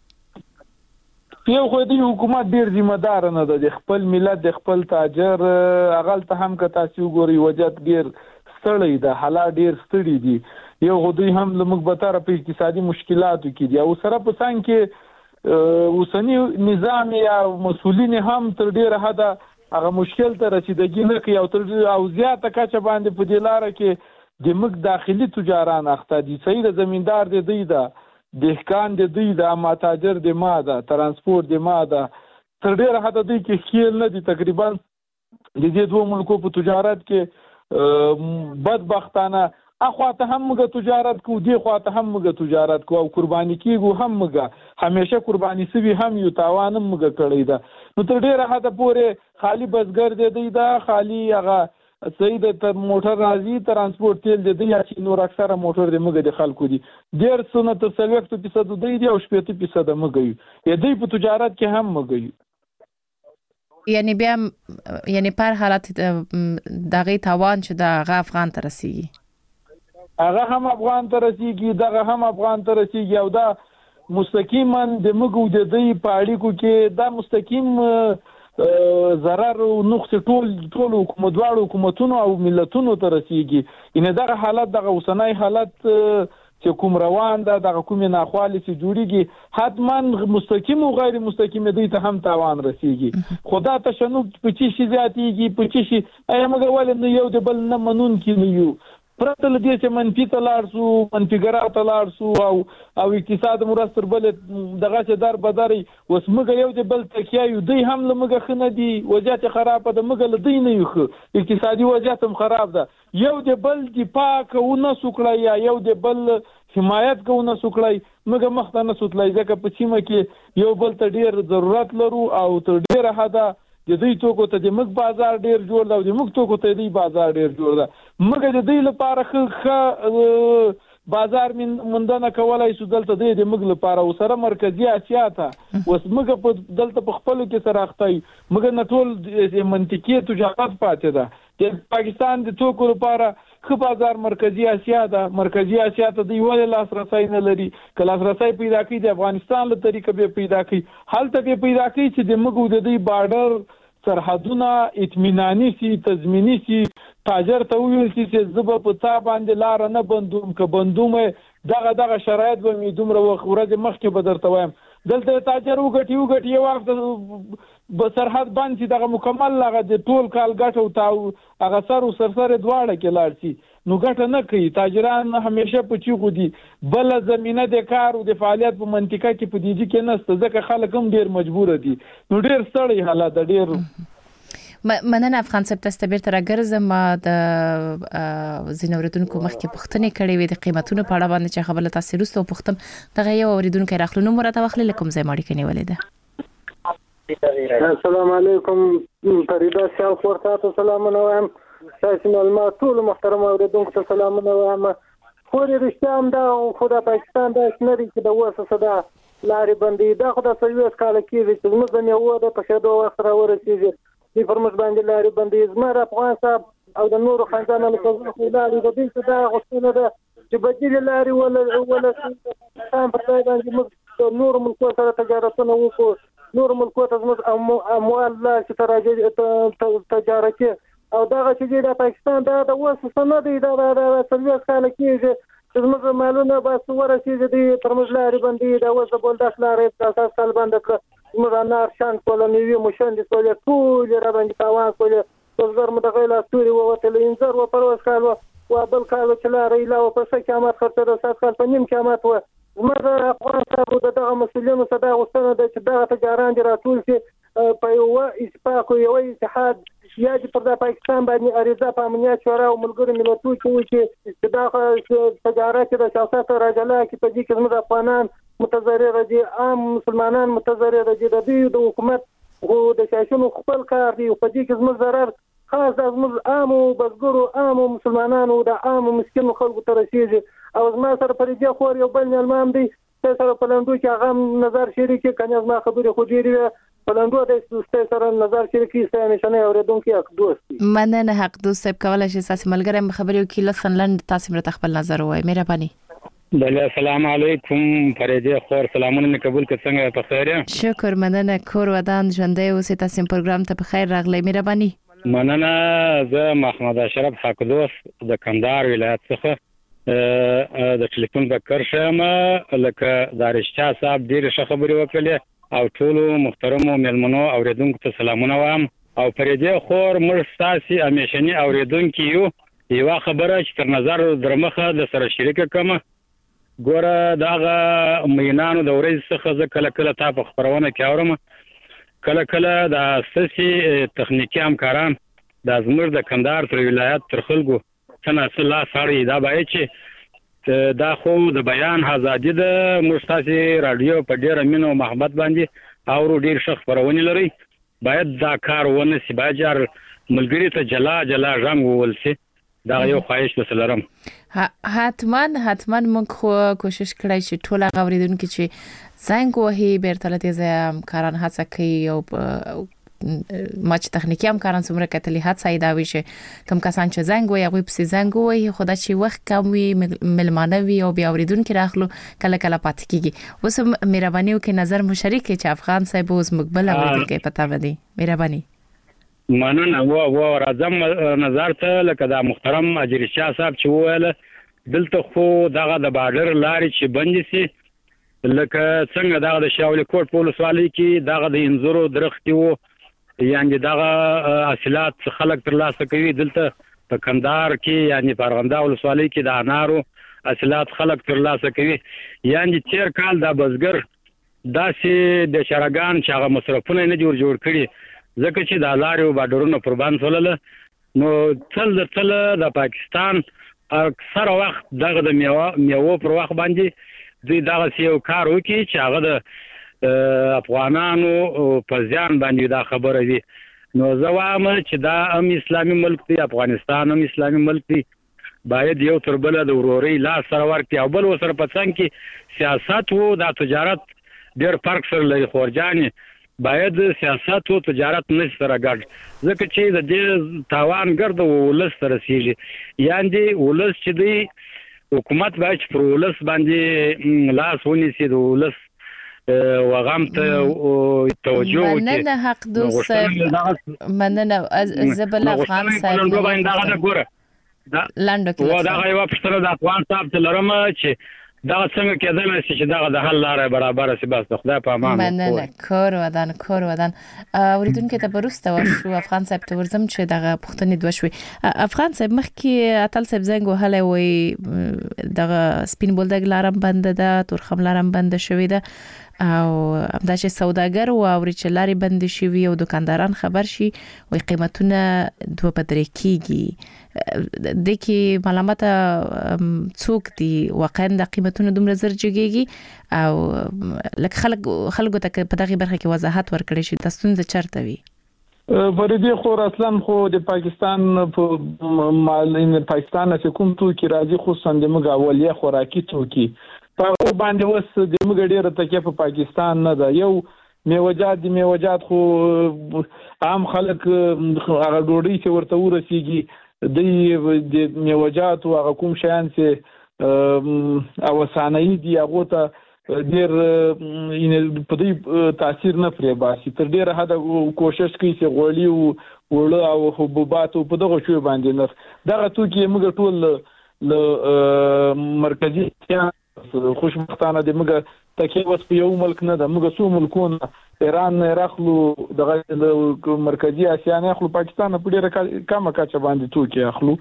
یو خو د حکومت ډیر ذمہ دار نه ده د خپل ملت د خپل تاجر اغل ته هم که تاسو ګوري وجات ډیر ستړي ده حالات ډیر ستړي دي یو غوډي هم لمغ بتاره په اقتصادي مشکلاتو کې دي او سره په څنګه کې اوسنی نظام یا مسولین هم تر ډیر حد هغه مشکل ته رسیدګي نه کوي او تر او زیاته کچه باندې په دلاره کې د موږ داخلي تجاران اخته دي. صحیح د زمیندار د دوی ده، دهقان د دوی ده، ماتاجر د ما ده، ترانسپورت د ما ده. تر ډېره حده دوی کې ښکیل نه دي. تقریبا د دې دوه ملکو په تجارت کې بدبختانه اخواته هم موږ تجارت کوو، دې خواته هم موږ تجارت کوو او قرباني کېږو هم موږ همیشه قرباني سوي هم یو، تاوان هم موږ کړی ده. نو تر ډېره حده پورې خالي بزګر دی دی ده، خالي هغه صحیح د موټر راځي، ترانسپورت تیل دی دی، یا چې نور اکثره موټر د موږ د خلکو دي. ډېر څه نه تر څلوېښتو فیصدو دوی دي او شپېته فیصده موږ یو. یا دوی په تجارت کې هم موږ یو. یعنی بیا یعنی پر حالت دغه تاوان چې د هغه افغان ته رسیږي، هغه هم افغان ته رسیږي، دغه هم افغان ته رسیږي. او دا مستقیما د موږ د دوی په اړیکو کې دا مستقیم ضرر او نقص ټول ټول حکومت دواړو حکومتونو او ملتونو ته رسیږي. ان دغه حالت دغه اوسنۍ حالت چې کوم روان ده، دغه کومې ناخوالې چې جوړیږي، حتما مستقیم او غیر مستقیم دوی ته هم تاوان رسیږي. خدا تشنج په چی شي زیاتیږي، په چی شي ایا موږ ولې نه یو د بل نه منون کې نه یو پرته له دې چې منفي ته لاړ شو، منفیګرا ته لاړ شو او او اقتصاد مرستر بل دغه چې در بدري اوس موږ یو د بل تکیه یو. دوی هم له موږ ښه نه دي، وضعیت خراب ده، موږ له دوی نه یو ښه، اقتصادي وضعیت هم خراب ده. یو د بل دفاع کوونه سوکړی یا یو د بل حمایت کوونه سوکړی، موږ مخ ته نه سوتلای، ځکه په سیمه کې یو بل ته ډیر ضرورت لرو او تر ډیره حده د دوی توکو ته د موږ بازار ډیر جوړ ده او د موږ توکو ته د دوی بازار ډیر جوړ ده. موږ د دوی لپاره ښه بازار موندنه کولای شو دلته دی د موږ لپاره. او سره مرکزي اسیا ته اوس موږ په دلته په خپلو کې سره اخته یو، موږ نه ټول منطقي تجارت پاتې ده. د پاکستان د توکو لپاره ښه بازار مرکزي اسیا ده. مرکزي اسیا ته دوی ولې لاسرسی نه لري؟ که لاسرسی پیدا کړي د افغانستان له طریقه به پیدا کړي، هلته به پیدا کړي چې د موږ د دوی بارډر سرحدونه اطمیناني سي، تضمیني سي. تاجر ته وویل شي چې زه به په تا باندې لاره نه بندوم، که بندوم دغه دغه شرایط به مې دومره ورځې مخکې به درته وایم. دلته تاجر وګټي وګټي یو وخت به سرحد بند شي، دغه مکمل هغه د ټول کال ګټه او تاو هغه سر او سرسره دواړه کې لاړ شي. نو ګټه نه کوي. تاجران همیشه په چیغو دي. بل زمینه د کار او د فعالیت په منطقه کې په دیجی کې نسته، ځکه خلک هم ډیر مجبور دي. نو ډیر ستړي حالات ډیر. مننه افغان صاحب، تاسو ته بیرته راګرځم. د ځینو اوریدونکو مخکې پوښتنې کړې وې د قیمتونو په اړه باندې چې خبره تاسو وروسته پوښتم. دغه یو اوریدونکو راخلو نو مرته واخلې لکم زې ماړي کني ولې ده. السلام علیکم فریدا شاو ورته سلامونه وایم. تاسو معلومات ټول محترم اوریدونکو ته سلامونه وایم. خو رښتیا هم دا خو د پاکستان د شنري چې د وسه صدا لارې بندي دا خو د سویس کال کې چې موږ نه یو د پښدو وخت را ورسېږي د فرمش باندې لارې بندي زمره افغان صاحب او د نورو خاندانونو په خو لارې د دې صدا غوښتنه ده چې بدیل لارې ولا ولا سم په ځای باندې موږ نور ملکو سره تجارتونه وکړو، نور ملکو ته زموږ اموال لا چې تراجع تجارتي او دا چې د پاکستان دا د وسه سند دی دا د سرویس کال کېږي چې موږ مالونه بس ورسېږي د پرمج لارې باندې دا وسه بول داخله لارې اساس کال باندې کړ موږ نه شان کولنی مشن د ټول ټول را باندې تاوان کول زر مدغیل استوري وته انذار و پروس کال و بل کال چې لارې لا او په قیامت خرڅه د اساس کال په نیم قیامت و موږ افغان صاحب دغه مسؤلیتونو صدا غوښتنه ده چې دغه تجاران دي راتول شي په یو اتفاق او یو اتحاد یا چې پر پاکستان باندې اړیزه په امنیت شورا او ملګرو ملتونو کې چې دغه تجارت د سیاست راجله کې په دې کې موږ افغانان متضرر دي، عام مسلمانان متضرر دي. د دې د حکومت او د سیاسيونو خپل کار دی په دې کې موږ ضرر خاص د موږ عام او بزګرو عام مسلمانانو د عام مسکینو خلکو ته رسیږي. او زما سره پر دې خور یو بل نلمام دی سره په لندو کې هغه نظر شریکي کنه زما خبرې خو ډیره په لندو د ستاسو سره نظر شریکي ستاسو نشنه اوریدونکو حق دوستي. مننه حق دوست صاحب کولای شي تاسو ملګری خبرې وکړي لطفا لند تاسو مرته خپل نظر وایي. مهرباني. بله السلام علیکم فریدی خور سلامونه می قبول که څنګه په خیر یم؟ شکر مننه کور ودان ژوندۍ اوسې تاسو پروګرام ته په خیر راغلی. مهرباني. مننه. زه محمد اشرف حق دوست د کندهار ولایت څخه د ټلیفون بکر شم. لکه دارشتا صاحب ډیر ښه خبرې وکړې او ټول محترمو مېلمنو اوریدونکو ته سلامونه وایم. او فریدی خور موږ ستاسو همیشنی اوریدونکو یو یو خبره چې تر نظر درمخه د سره شریکه کومه ګوره دغه مینانو د ورځ څخه ځکه کله کله تا په خبرونه کې اورم کله کله د اساسي تخنیکی همکاران د ازمر د کندهار تر ولایت تر خلکو څنګه اصله سړی دا باید چې دا خو د بیان ازادي د مستاسي رادیو په ډیره مینه او محبت باندې او ډیر شخص خبرونه لري باید دا کار ونه سی باجر ملګری ته جلا جلا رنگ ولسي دا یو خواهش وسلرم حتما حتما موږ خو کوشش کړی چې ټول غوړیدونکو چې زنګ وهي بیرته لته کاران هڅه کوي او ما چې تخنیکی همکاران څومره کتلی هڅه ای دا وی چې کم کسان چې زنګ وي هغه په زنګ وي خدای چې وخت کم وي ملمانه وي او بیا اوریدونکو راخلو کله کله پات کیږي اوس مهرباني وکړئ نظر مشارک چې افغان صاحب اوس مقبل اوریدونکو پتا ودی مهرباني مننه و و راځم نظر ته لکه دا محترم اجر شاه صاحب چې وویل دلته خو دغه د بارډر لارې چې بند سي لکه څنګه دغه د شاول کوټ پولیس والی کې دغه د انزورو درختي وو یعنی دغه حاصلات خلک تر لاسه کوي دلته په کندهار کې یعنی پرغنده ولسوالۍ کې د انارو حاصلات خلک تر لاسه کوي یعنی تیر کال د بزګر داسې د شرګان چې هغه مصرفونه نه جوړ جوړ کړي ځکه چې د لارې بارډرونو قربان سولله نو تل د تل د پاکستان اکثر وخت دغه د میوه میوه پر وخت باندې دوی دغه یو کار وکړي چې هغه د افغانانو په ځان باندې دا خبره دي نو زه وایم چې دا هم اسلامي ملک دی افغانستان هم اسلامي ملک دی باید یو تر بل د وروري لاس سره ورکړي او بل وسره په څنګ کې سیاست وو د تجارت ډېر فرق سره لري خورجاني باید سیاست او تجارت نه سره ګډ ځکه چې د دې تاوان ګرځو ولس سره سیږي یعنی ولس چې دی حکومت باید پر ولس باندې لاس ونیسي د ولس وغم ته توجه وکړي مننه حق دوست مننه زبل افغان صاحب دا ګوره دا لاندو کې و دا یو پښتنه د افغان صاحب ته لرم چې دا څنګه کېدل چې دا د حل لاره برابر سي بس خدای په امان مننه کور ودان کور ودان اوریدونکو ته پرسته ورشو افغان صاحب ته ورزم چې دغه پښتنې دوه شوي افغان صاحب مخکې اتل صاحب زنګ وهله وي دغه سپین بولدګ لارم بند ده تورخم لارم بند شوی ده او همدا چې سوداګر او اورچلاري بند شي وي او دکانداران خبر شي وي قیمتونه دوه بدرې کیږي د کی معلومات څوک دي واقعا د قیمتونو دومره زر جګيږي او لکه خلک خلکو ته په دغه برخه کې وضاحت ورکړي شي تاسو څنګه چرته وي فريدي خو اصلا خو د پاکستان په مال پاکستان چې کوم تو کې راځي خصوصا د مګاولیا خوراکي توکي په باندې وس د مګډیره تکه په پاکستان نه ده یو میوجات دی میوجات خو عام خلک هغه ډوډۍ چې ورته ورسیږي د میوجات او هغه کوم شیان چې او سانای دی هغه ته ډیر یې په دې تاثیر نه پرې باسي تر ډیره حد کوشش کوي چې غوړي او وړه او حبوبات په دغه شی باندې نه دغه توکي موږ ټول ل مرکزی خوشبختانه د موږ تکي وس په یو ملک نه ده موږ څو ملکونه ایران نه راخلو دغه مرکزی اسیا نه خلو پاکستان په ډیره کمه کچه باندې توکي اخلو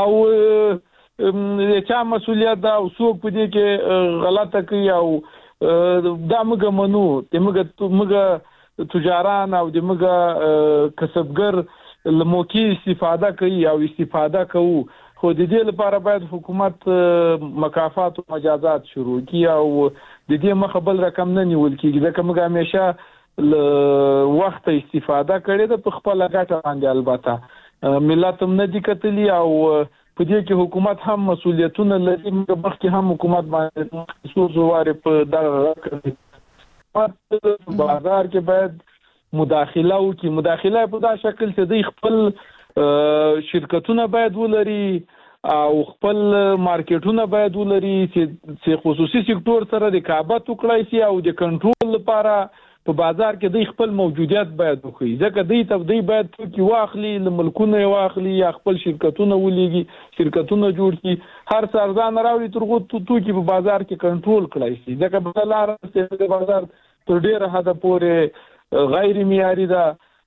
او چا مسولیت دا او څوک په دې کې غلطه کوي او دا موږ منو د موږ موږ تجاران او د موږ کسبګر لموکي استفاده کوي او استفاده کوي خو د دې لپاره باید حکومت مکافات او مجازات شروع کړي او د دې مخه بل رقم نه نیول کیږي ځکه موږ همیشه ل وخت استفاده کړې ده په خپل غټه باندې البته ملت هم نه دي کتلی او په دې کې حکومت هم مسولیتونه لري موږ مخکې هم حکومت باندې څو زواره په دغه بازار کې باید مداخله وکړي مداخله په دا شکل چې دوی خپل شرکتونه باید ولري او خپل مارکیټونه باید ولري چې خصوصي سکتور سره د رقابت وکړي سي او د کنټرول لپاره په بازار کې د خپل موجودیت باید وکړي ځکه دوی ته دوی باید توکي واخلي له ملکونه واخلي یا خپل شرکتونه ولېږي شرکتونه جوړ کړي هر سرزان راوړي ترغو توکي په بازار کې کنټرول کړي سي ځکه په لار د بازار تر ډیره حد پورې غیر معیاري ده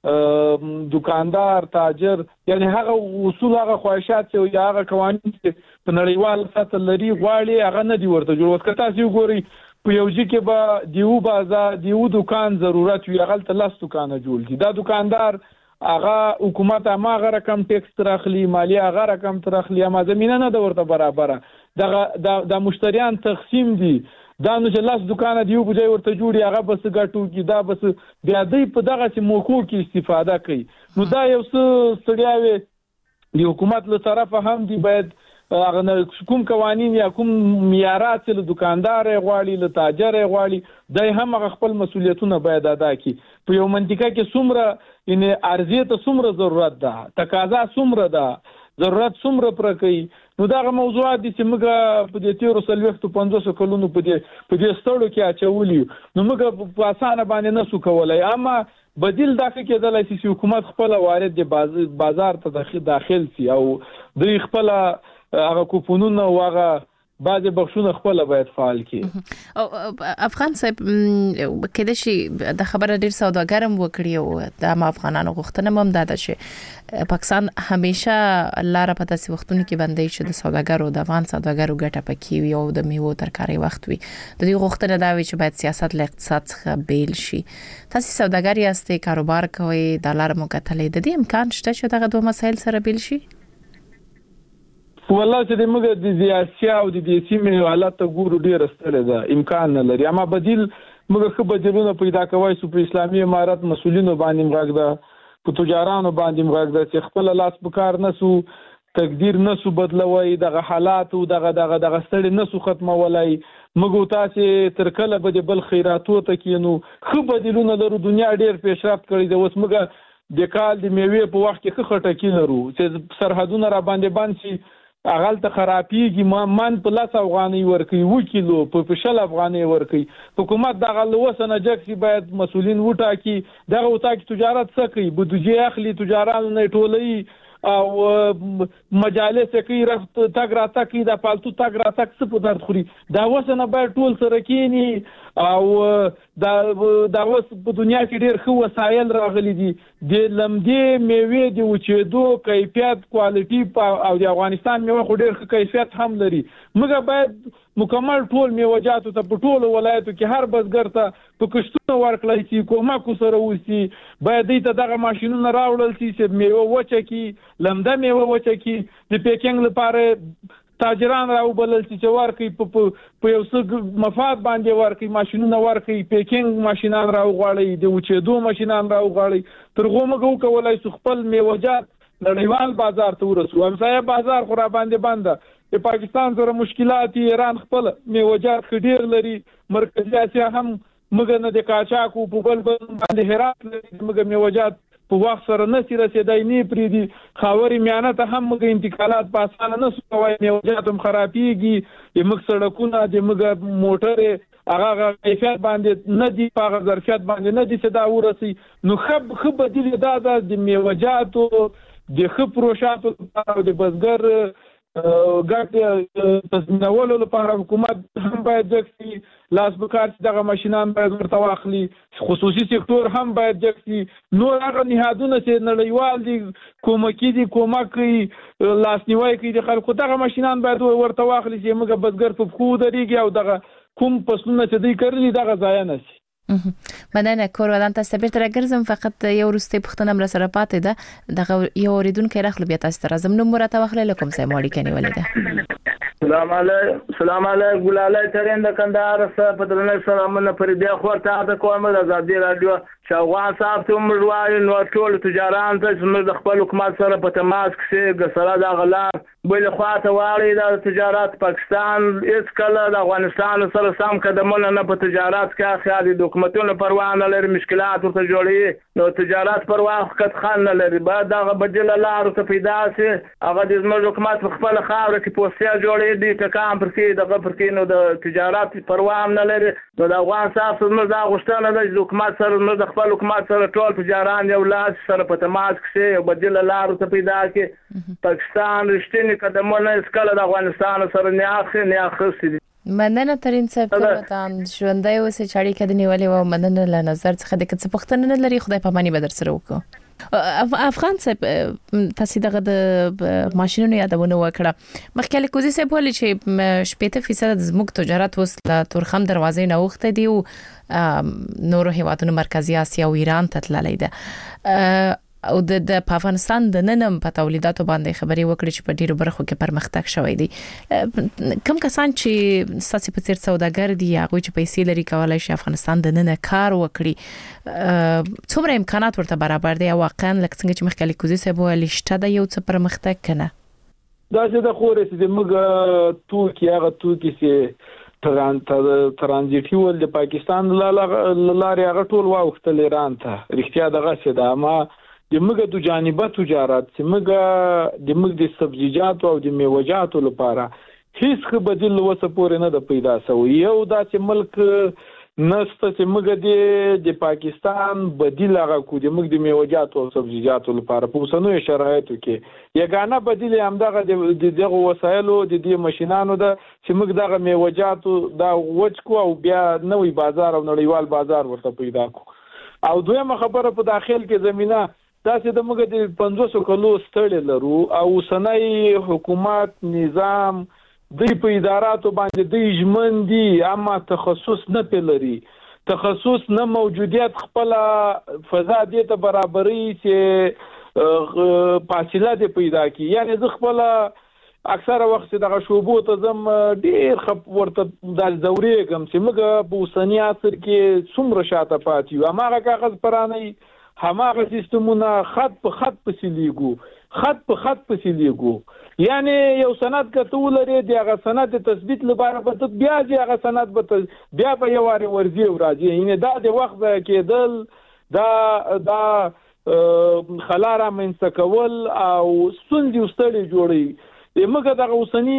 دکاندار تاجر یعنی هغه اصول هغه خواهشات او هغه قوانين په نړیوال سطح لري غواړي هغه نه دی ورته جوړ وکړه. تاسو ګورئ په یو ځکه به دیو بازار دیو دکان ضرورت وي هغه ته لاس دکان جوړ کی دا دکاندار هغه حکومت هغه رقم ټیکس ترخلی مالیه هغه رقم ترخلی ما زمينه نه د ورته برابر دغه د مشتریان تقسیم دي دا نو چې لاس دکان دیو بجای ورته جوړي هغه بس ګټو کی دا بس بیا دی په دغه چې موکو کې استفاده کوي نو دا یو څه ستړیاوي د حکومت له طرفه هم دی باید هغه کوم قوانين یا کوم معیارات له دکاندار غواړي له تاجر غواړي دای هم خپل مسولیتونه باید ادا کړي. په یو منطقه کې څومره ان ارزیه ته څومره ضرورت ده تقاضا څومره ده ضرورت څومره پر کوي نو دا موضوعات دي چې موږ په دې تیر سلوخت پنځوس کلونو په دې په دې ستړو کې اچولي نو موږ په اسانه باندې نسو کولای. اما بدیل دا کېدلای چې حکومت خپل وارد د بازار ته داخل شي او د خپل هغه کوپونونه او هغه بعض بخښونه خپل باید فعال کړي. او افغان صاحب کله چې د خبره ډیر سوداګرم وکړي او د افغانانو غوښتنه هم ده چې پاکستان همیشه لاره په تاسو وختونو کې باندې چې د سوداګرو د افغان سوداګرو ګټه پکې وي او د میوو ترکاري وخت وي د دې غوښتنه دا وي چې باید سیاست له اقتصاد څخه بیل شي. تاسو سوداګر یاستئ کاروبار کوئ د لار مکتلې د دې امکان شته چې دغه دوه مسایل سره بیل شي؟ والله چې د موږ د سیاسي او د سیمې حالت ګورو ډیر ستړي ده امکان نه لري. اما بدیل موږ خو بدیلونه پیدا کوي چې په اسلامي امارت مسولینو باندې مرګ ده په تجارانو باندې مرګ ده چې خپل لاس په کار نسو تقدیر نسو بدلوي دغه حالات او دغه دغه دغه ستړي نسو ختمولای موږ تاسو تر کله به بل خیراتو ته کینو خو بدیلونه لرو دنیا ډیر پیشرفت کړی ده اوس موږ د کال د میوې په وخت کې خټه کینرو چې سرحدونه را باندې باندې شي اغل ته خرابېږي ما من په لاس افغاني ورکي و کیلو په شل افغاني ورکي حکومت دغه لوسنه جکسي باید مسولین وټاکي دغه وټاکي تجارت سکي بودجه اخلي تجارت نه ټولي او مجالس کوي رفت تاګ را تاکي د پالتو تاګ را تاک څه په درد خوري دا وسنه باید ټول سره کینی او دا دا اوس په دنیا کې ډېر ښه وسایل راغلي دي د لمدې میوې د وچېدو کیفیت کوالټي او د افغانستان میوه خو ډېر ښه کیفیت هم لري. موږ باید مکمل ټول میوجاتو ته په ټولو ولایتو کې هر بزګر ته په کښتونو ورکړی شي کومک سره وسی باید دې ته دغه ماشینونه راوړل شي چې میوه وچه کی لمده میوه وچه کی د پیکینګ لپاره تاجران راو بلل چې ورکي په یو څه مفاد باندې ورکي ماشينونه ورکي پیکینګ ماشينان راو غواړي د وچېدو ماشينان راو غواړي تر غومه کولای شو خپل میوجات نړیوال بازار ته ورسو. همسایه بازار خو را باندې بنده د پاکستان سره مشکلات ایران خپل میوجات خډیر لري مرکزي اسیا هم موږ نه د کاچاکو په بل باندې هرات لري موږ میوجات په وخت سره نسی رسیدای نه پری دي خاوري میانه ته هم موږ انتقالات په اسانه نه سوای میوجات هم خرابېږي د موږ سړکونه د موږ موټر هغه کیفیت باندې نه دی په ظرفیت باندې نه دي چې دا ورسي نو خب خب بدیل دا د میوجات د خب پروشاتو او د بزګر ګټ تضمینولو لپاره حکومت هم باید ځکسي لاس بکار چې دغه ماشينان باید ورته واخلي خصوصي سکتور هم باید ځکسي نور هغه نهادونه چې نړیوال دي کومکی دي کومکی لاس نیوي کوي د خلکو دغه ماشينان باید ورته واخلي چې موږ بزګر په خو دريږي او دغه کوم پسونه چې دوی کړلي دغه ځای نه شي. مننه کور ودان تاسو بیرته راګرځم فقط یو وروستي پښتنه مر سره پاتې ده دغه یو اوریدونکو راخلو بیا تاسو ته زم نو مرته واخلې لکم سه ماړی کني ولې سلام علیکم سلام علیکم ګلاله ترين د کندهار سره په درنه سلامونه پر دې خورته د کومه د ازادي رادیو شاوغان صاحب ته مروای نو ټول تجاران ته زموږ د خپل حکومت سره په تماس کې ګسره د غلام بل خواته واړی د تجارت پاکستان اس کله د افغانستان سره سم قدمونه نه په تجارت کې خیالي حکومتونو پروا نه لري مشکلات ورته جوړي نو تجارت پروا خط خان نه لري بعد دغه بدل لار ته پیدا سي هغه د زموږ حکومت خپل خاور کې پوسټیا جوړي دي کام پر کې دغه پر کې نو د تجارت پروا نه لري نو د افغان صاحب زموږ د غشتنه د حکومت سره نو د خپل حکومت سره ټول تجاران یو لاس سره په تماس کې یو بدل لار ته پیدا کې پاکستان رښتینی قدمونه اسکله د افغانستان سره نه اخلي نه اخلي مننه ترين صاحب کړه ژوندۍ اوسه چاړي کده نیولې و مننه له نظر څخه د کڅ پختنه نه لري خدای په مانی بدر سره وکړو افغان صاحب تاسو دغه د ماشينونو یادونه وکړه مخکې له کوزي صاحب ولې چې شپږ فیصد زموږ تجارت وسله تورخم دروازې نه وخته دی او نورو هیوادونو مرکزی اسیا او ایران ته تللی ده او د افغانستان د ننم په تولیداتو باندې خبري وکړي چې په ډیرو برخو کې پرمختګ شوی دی کوم کسان چې ساسي په څیر سوداګر دي هغه چې پیسې لري کولای شي افغانستان د نن کار وکړي څومره امکانات ورته برابر دي او واقعا لکه څنګه چې مخکې کوزي صاحب ویل شته د یو څه پرمختګ کنه دا چې د خورې چې موږ توکي هغه توکي چې ترانزیټي ول د پاکستان لارې هغه ټول واوښتل ایران ته رښتیا دغه څه ده ما د موږ د جانبه تجارت چې موږ د موږ د سبزیجات او د میوه‌جاتو لپاره هیڅ بدیل وسه پورې نه د پیدا شوی یو داسې ملک نسته چې موږ د پاکستان بدیل هغه کو د موږ د میوه‌جاتو او سبزیجاتو لپاره په اوسنیو شرایطو کې یګانه بدیل همدغه د دغه وسایلو د دې ماشينانو ده چې موږ دغه میوه‌جاتو دا وچ کو او بیا نوې بازار او نړیوال بازار ورته پیدا کو او دویمه خبره په داخل کې زمينه دا چې د موږ د پنځوس کلو ستړي لرو او سنای حکومت نظام د په اداراتو باندې د ژمندي اما تخصص نه پلري تخصص نه موجودیت خپل فضا دې ته برابرۍ چې فاصله دې پیدا کی یعنی زه خپل اکثره وخت دغه شوبو ته زم ډیر خپ ورته د زوري کوم چې موږ په اوسنی عصر کې څومره شاته پاتې یو هغه کاغذ پرانه هماغه سیستمونه خط په خط پسې لیږو خط په خط پسې لیږو یعنی یو سند کته ولري د هغه سند تثبیت لپاره به بیا د هغه سند به بیا په یو واری ورځي او راځي یعنی دا د وخت کېدل دا دا خلاره منسکول او سندي واستړي جوړي موږ د اوسنی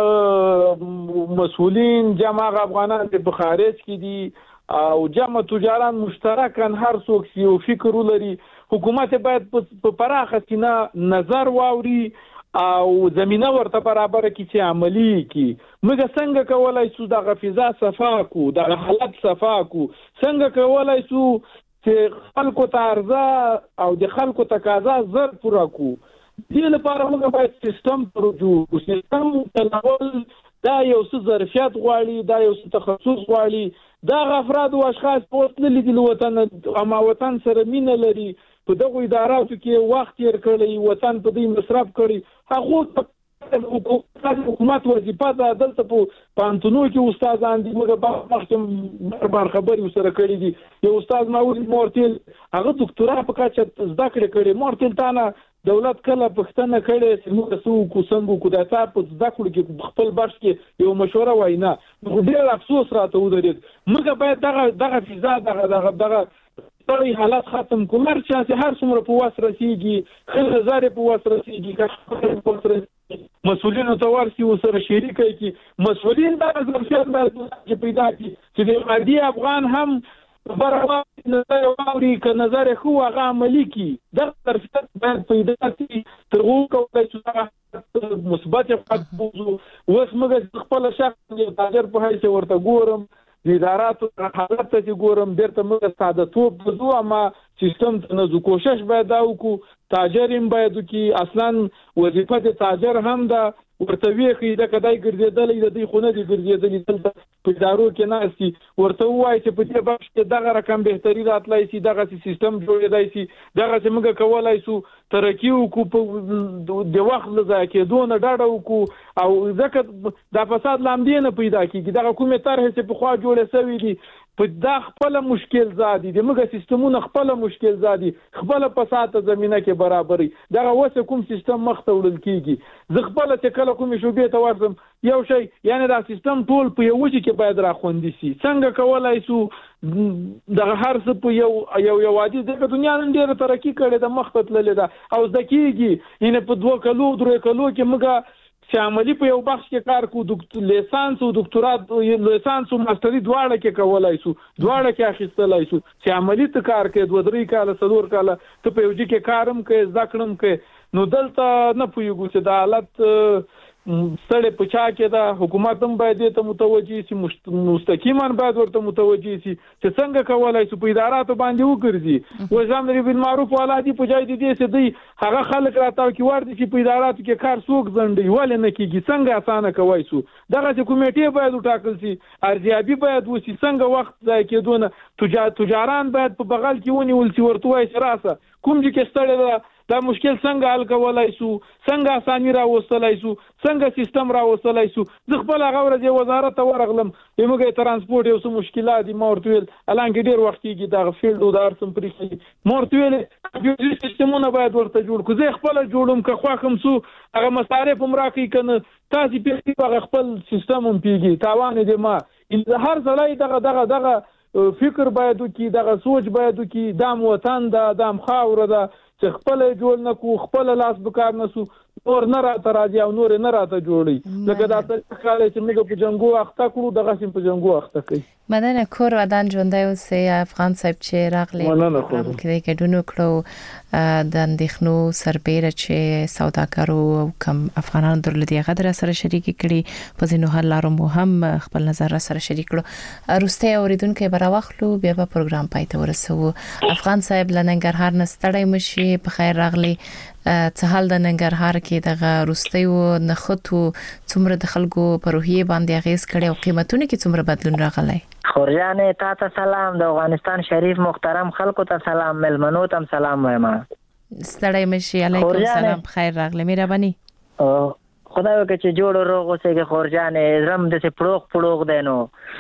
مسؤلین جمع افغانان په خارج کې دي او جمع تجاران مشترکان هر څوک یو فکر ولري حکومت باید په پراخه سینه نظر واوري او زمينه ورته برابر کی چې عملی کی موږ څنګه کولای شو د غفزا صفا کو د حالت صفا کو څنګه کولای شو چې خلکو ته ارزه او د خلکو تقاضا زر پوره کو دې لپاره موږ باید سیستم پروجو سیستم تلول دا یو څه ظرفیت غواړي دا یو څه تخصص غواړي دا افراد او اشخاص په تللی دي وطن اما وطن سره مینه لري په دغه اداراتو کې وخت یې کړی وطن په دې مصرف کړی هغه حکومت وظیفه ده دلته په پانتونو کې استادان دي موږ په مخکې بار خبري سره کړی دي یو استاد ماوی مورتل هغه ډاکټرا په کاچه زده کړې کړي مورتل تانه دولت کله پښتنه کړي چې موږ سو کو څنګه کو د تاسو په زده کړو کې خپل بش کې یو مشوره واینا ډېر افسوس راته ودرېد موږ باید دغه دغه فضا دغه دغه دغه طري حالات ختم کوم چې هر څومره په واس رسیږي خل هزار په واس رسیږي که مسؤلینو ته ورسي وسره شریک کی مسؤلین دا ظرفیت باید پیدا کی چې د عادي افغان هم برابر نظر واوري که نظر خو هغه عملی کی دا ظرفیت باید پیدا کی ترغو کوي چې مثبت خط بوزو وس موږ خپل شخص تاجر په هیڅ ورته ګورم د اداراتو حالت ته ګورم بیرته موږ ساده توپ بزو اما سیستم ته نه کوشش باید دا وکړو تاجریم باید کی اصلا وظیفه د تاجر هم دا ورته ویخي دا کدای ګرځیدل د دې خونه دي ګرځیدل دلته په ادارو کې ناشتي ورته وایي چې په دې بخش کې دغه رقم بهتري راتلای شي دغه سیستم جوړېدای شي دغه چې موږ کولای شو ترقی وکړو د وخت لږه کېدو نه ډاډه وکړو او ځکه دا فساد لامدې نه پیدا کیږي دغه کومه طرح چې په خوا جوړه شوی دي په دا خپل مشکل زادي د موږ سیستمونه خپل مشکل زادي خپل فساد زمينه کې برابرۍ دغه وسه کوم سیستم مخ ته وړل کیږي ز خپل چې کله کوم شوبې ته ورسم یو شی یعنی دا سیستم ټول په یو وجه کې باید راخوندي شي څنګه کولای شو دغه هر څه په یو یو یو وادي دغه دنیا نن ډیره ترقی کړې د مخ ته تللې ده او ځکیږي ینه په دوه کلو درې کلو کې موږ چې عملی په یو بخش کې کار کو د لیسانس او ډاکټرات لیسانس او ماستری دواړه کې کولای شو دواړه کې اخیستلای شو چې عملی ته کار کې دوه درې کاله څلور کاله ته په یو ځکه کارم کې ځکړم کې نو دلته نه پویګو چې د حالت ستړي پچا کې دا حکومت هم باید ته متوجي سي مستقیما باید ورته متوجي سي چې څنګه کولای سو په اداراتو باندې وګرځي و ځامري بالمعروف ولادي په جای دي سي دی هغه خلک راټاو کې ورته چې په اداراتو کې کار څوک ځنډي ولې نه کیږي څنګه اسانه کوي سو دغه کمیټې باید وټاکل سي ارزیابي باید وسی څنګه وخت ځای کېدونه تجاران باید په بغل کې ونیول سي ورته وایي راسه کوم چې کې ستړي دا مشکل څنګه حل کولای سو څنګه اساني راوستلای سو څنګه سیستم راوستلای سو زه خپل هغه ورځ وزارت ته ورغلم یمګه ترانسپورت یو څه مشکلات دي مورتویل الان کې ډیر وخت کېږي دا فیلډ او دار سم پرې مورتویل کمپیوټر سیستمونه باید ورته جوړ کو زه خپل جوړم که خو کوم سو هغه مصارف هم راکې کنه تاسو په خپل سیستم هم پیږي تاوان دې ما ان هر ځلای دغه دغه دغه فکر باید کی دغه سوچ باید کی دام وطن دا دام خاور دا چې خپل جوړ نه کو خپل لاس بکار نه سو نور نه راته راځي او نور نه راته جوړي لکه دا څه کال چې موږ په جنگو اخته کړو دغه سیم په جنگو اخته کوي مدن کور ودان ژوندۍ اوسې افغان صاحب چې راغلي کې کې دونو کړو د اندېښنو سربېره چې سوداګرو کم افغانانو درلودي غدر سره شریک کړي په ځینو حل لارو مو هم خپل نظر سره شریک کړو روسته اوریدونکو به راوخلو بیا په پروګرام پای ته ورسو افغان صاحب لننګرهار نستړی مشي په خیر راغلي څه حال د ننګرهار کې دغه روستي او نخټو څومره د خلکو په روحیه باندې اغیز کړي او قیمتونه کې څومره بدلون راغلی خورجانې تا ته سلام د افغانستان شریف محترم خلکو ته سلام ملمنو ته سلام وایم ستړی مشي علیکم سلام خیر راغلی مهرباني خدای وکړي چې جوړ روغ اوسې کې خورجانې زم د څه پړوغ پړوغ دینو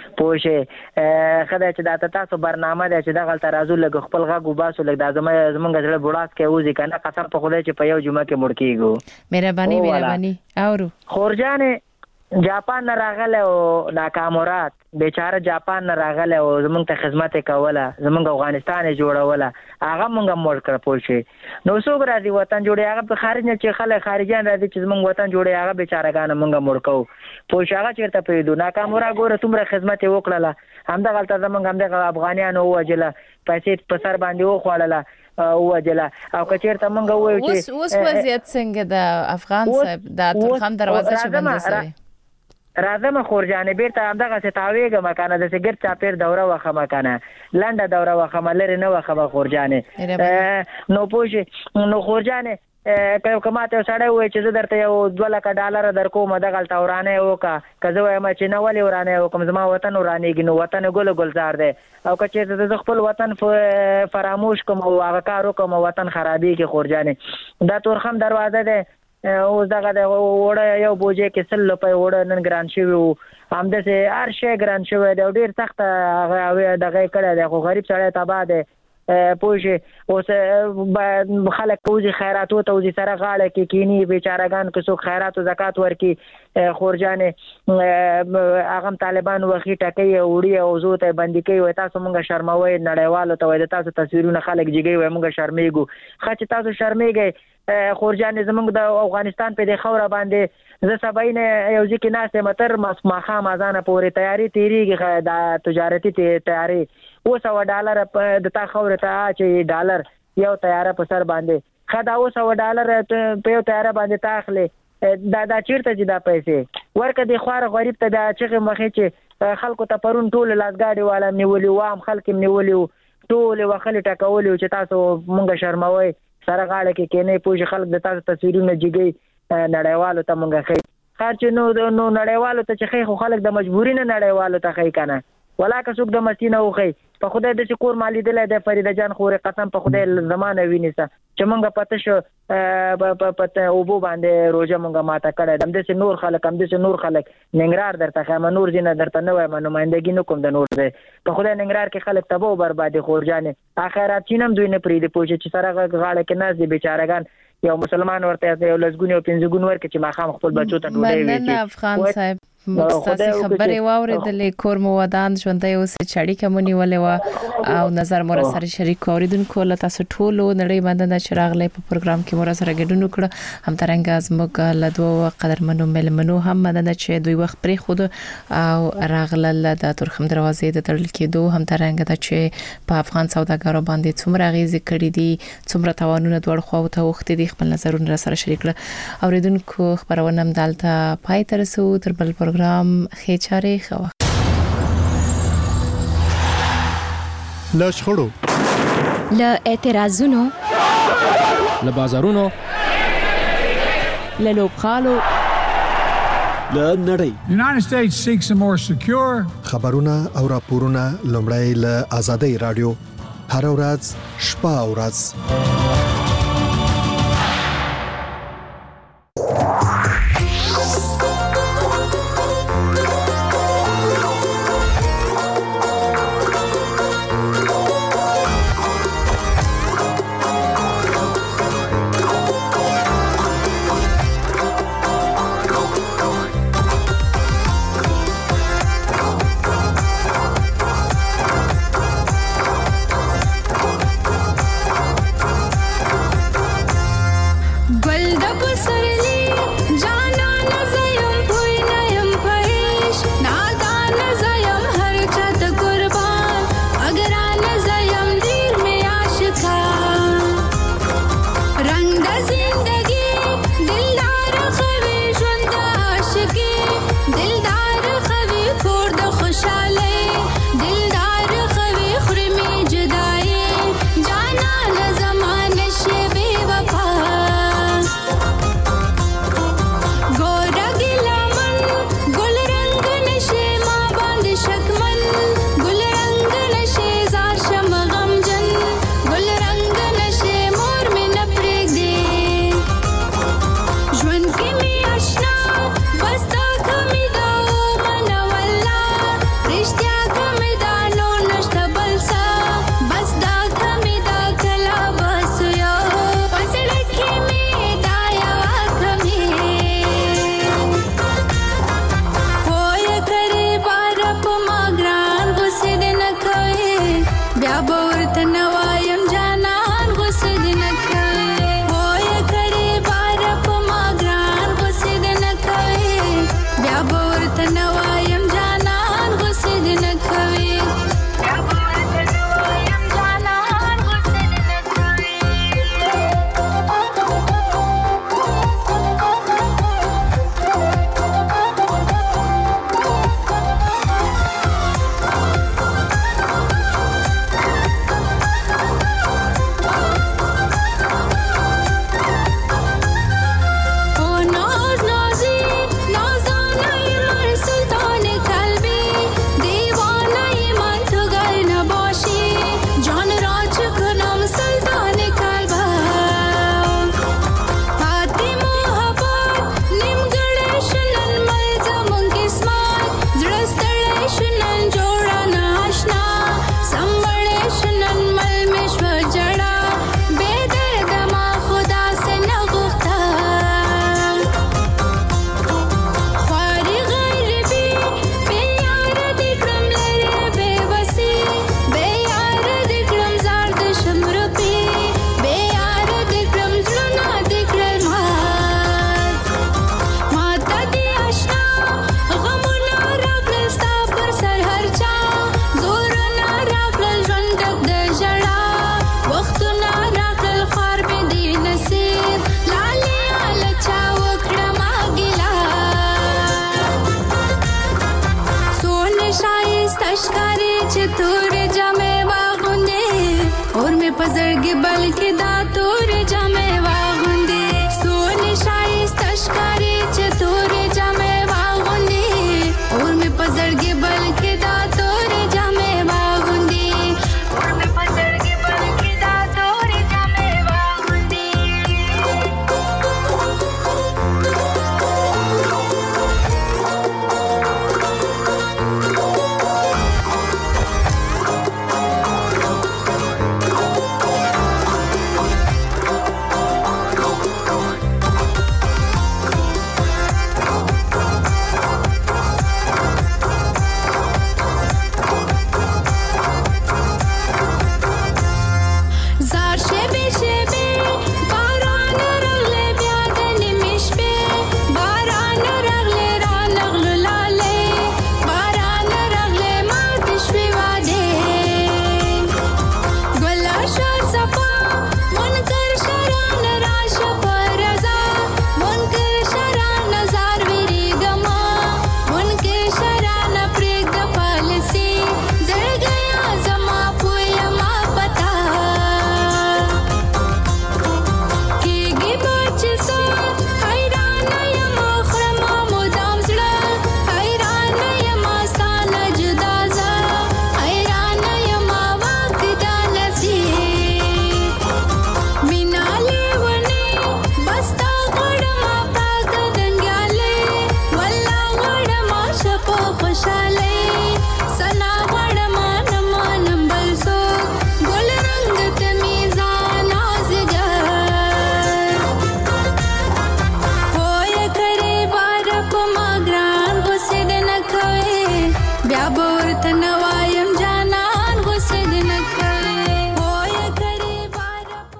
پوښه خدای چې دا تاسو برنامه ده چې دغه ترازو لګ خپل غو باسو لګ د ازمه زمونږ زړه بوډاس کې اوځي کنه قسم په خدای چې په یو جمعه کې مړ کیږو مهرباني مهرباني اورو خورجانې جاپان نه راغله او ناکامورات بیچاره جاپان نه راغله او زمونږ ته خدمت کوله زمونږ افغانستان جوړوله هغه مونږه مړ کړ پوښي نو څوک راځي وطن جوړي هغه په خارج نه چې خلک خارجيان راځي چې زمونږ وطن جوړي هغه بیچارهګان مونږه مړ کو پوښي هغه چیرته پیدو ناکامورا ګوره تمره خدمت وکړه همدا غلطه زمونږ همدا افغانانو وجله پیسې په سر باندې وخوړله او وجله او کچیرته مونږ وایو چې اوس اوس وضعیت څنګه د افغان صاحب د ترخم دروازه چې بند شوی راځم خورجانې بیرته همدغه څه تاویږه مکانه د سګر چاپیر دوره وخه مکانه لنډه دوره وخه ملری نه وخه خورجانې نو پوښي نو خورجانې که کومه سړی وای چې زه درته یو دوه لکه ډالر درکوم دغه تورانه وکا که زه وایم چې نه ولې ورانه وکم زما وطن ورانېږي نو وطن ګل گلزار دی او که چې زه خپل وطن فراموش کوم او هغه کار وکم وطن خرابېږي خورجانې دا تورخم دروازه ده اوس دغه د وړه یو بوجه کې سل په وړه نن ګران شوی همدا سه هر شی ګران شوی دی ډیر سخت هغه دغه کړه دی خو غریب سړی تبا دی پوښي اوس خلک کوزي خیرات او توزي سره غاړه کې کینی بیچارهګان که څوک خیرات او زکات ورکي خورجانې هغه طالبان وخی ټکي وړي او زو ته باندې کوي تاسو مونږه شرموي نړیوالو ته وای تاسو تصویرونه خلک جګي وای مونږه شرمېګو خچ تاسو شرمېږئ خورجانې زمونږ د افغانستان په د خوره باندې زه سباین یو ځکه ناسه متر مخه مازانه پورې تیاری تیریږي د تجارتي تیاری اوس و ډالر د تا خوره ته چې ډالر یو تیار په سر باندې خدا اوس و ډالر په یو تیار باندې تاخله دا دا چیرته چې دا پیسې ورکه د خوار غریب ته دا چې مخې چې خلکو ته پرون ټول لاسګاډي والا نیولي وام خلک نیولي ټول وخل ټکولي چې تاسو مونږه شرموي سره غاړه کې کینې پوښ خلک د تاسو تصویرونه جګي نړیوالو ته مونږه خي خرچ نو نو نړیوالو ته چې خي خو خلک د مجبوري نه نړیوالو ته خي کنه ولا که څوک د مستینه وخی په خدای د شکر مالی دلای د فریده جان خوري قسم په خدای زمانه وینيسه چې مونږه پته شو په پته او بو باندې روزه مونږه ماته کړه دم د نور خلک هم د نور خلک ننګرهار درته خیم نور زینه درته نه وایم نمائندګي نه کوم د نور دی په خدای ننګرهار کې خلک تبو بربادي خورجانې اخرات چینم دوی نه پریدي پوښي چې سره غاړه کې ناز دي بیچارهګان یو مسلمان ورته یو لزګونی او پنځګون ورکه چې ما خام خپل بچو ته ډوډۍ ویچي افغان صاحب مستاسي خبرې واوریدلې کور مو ودان ژوندۍ اوس چړې کومنی ولې او نظر مور سره شریک اوریدونکو له تاسو ټولو نړۍ باندې چې راغلي په پروګرام کې مور سره ګډون وکړه هم ترنګ ازموږ له دوه قدرمنو ملمنو هم مدنه چې دوی وخت پرې خود او راغله د ترخم دروازې د تړل کېدو هم ترنګ د چې په افغان سوداګرو باندې څومره غیزه کړې دي څومره توانونه دوړ خو ته وخت دي خپل نظرونه سره شریک کړه اوریدونکو خبرونه هم دالته پای تر سو تر بل پروګرام خېچاري خو ل شخړو ل اعتراضونو ل بازارونو ل لوبخالو ل نړۍ United States seeks a more secure خبرونه او راپورونه لومړی ل آزادۍ رادیو هر ورځ شپه او ورځ पजरगी बल्कि दातूर जमे वागुंदी सोने शाइस तशकारी चतुर जमे वागुंदी और में पजरगी बल्कि दातूर जमे वागुंदी और में पजरगी बल्कि दातूर जमे वागुंदी شیبه شیبه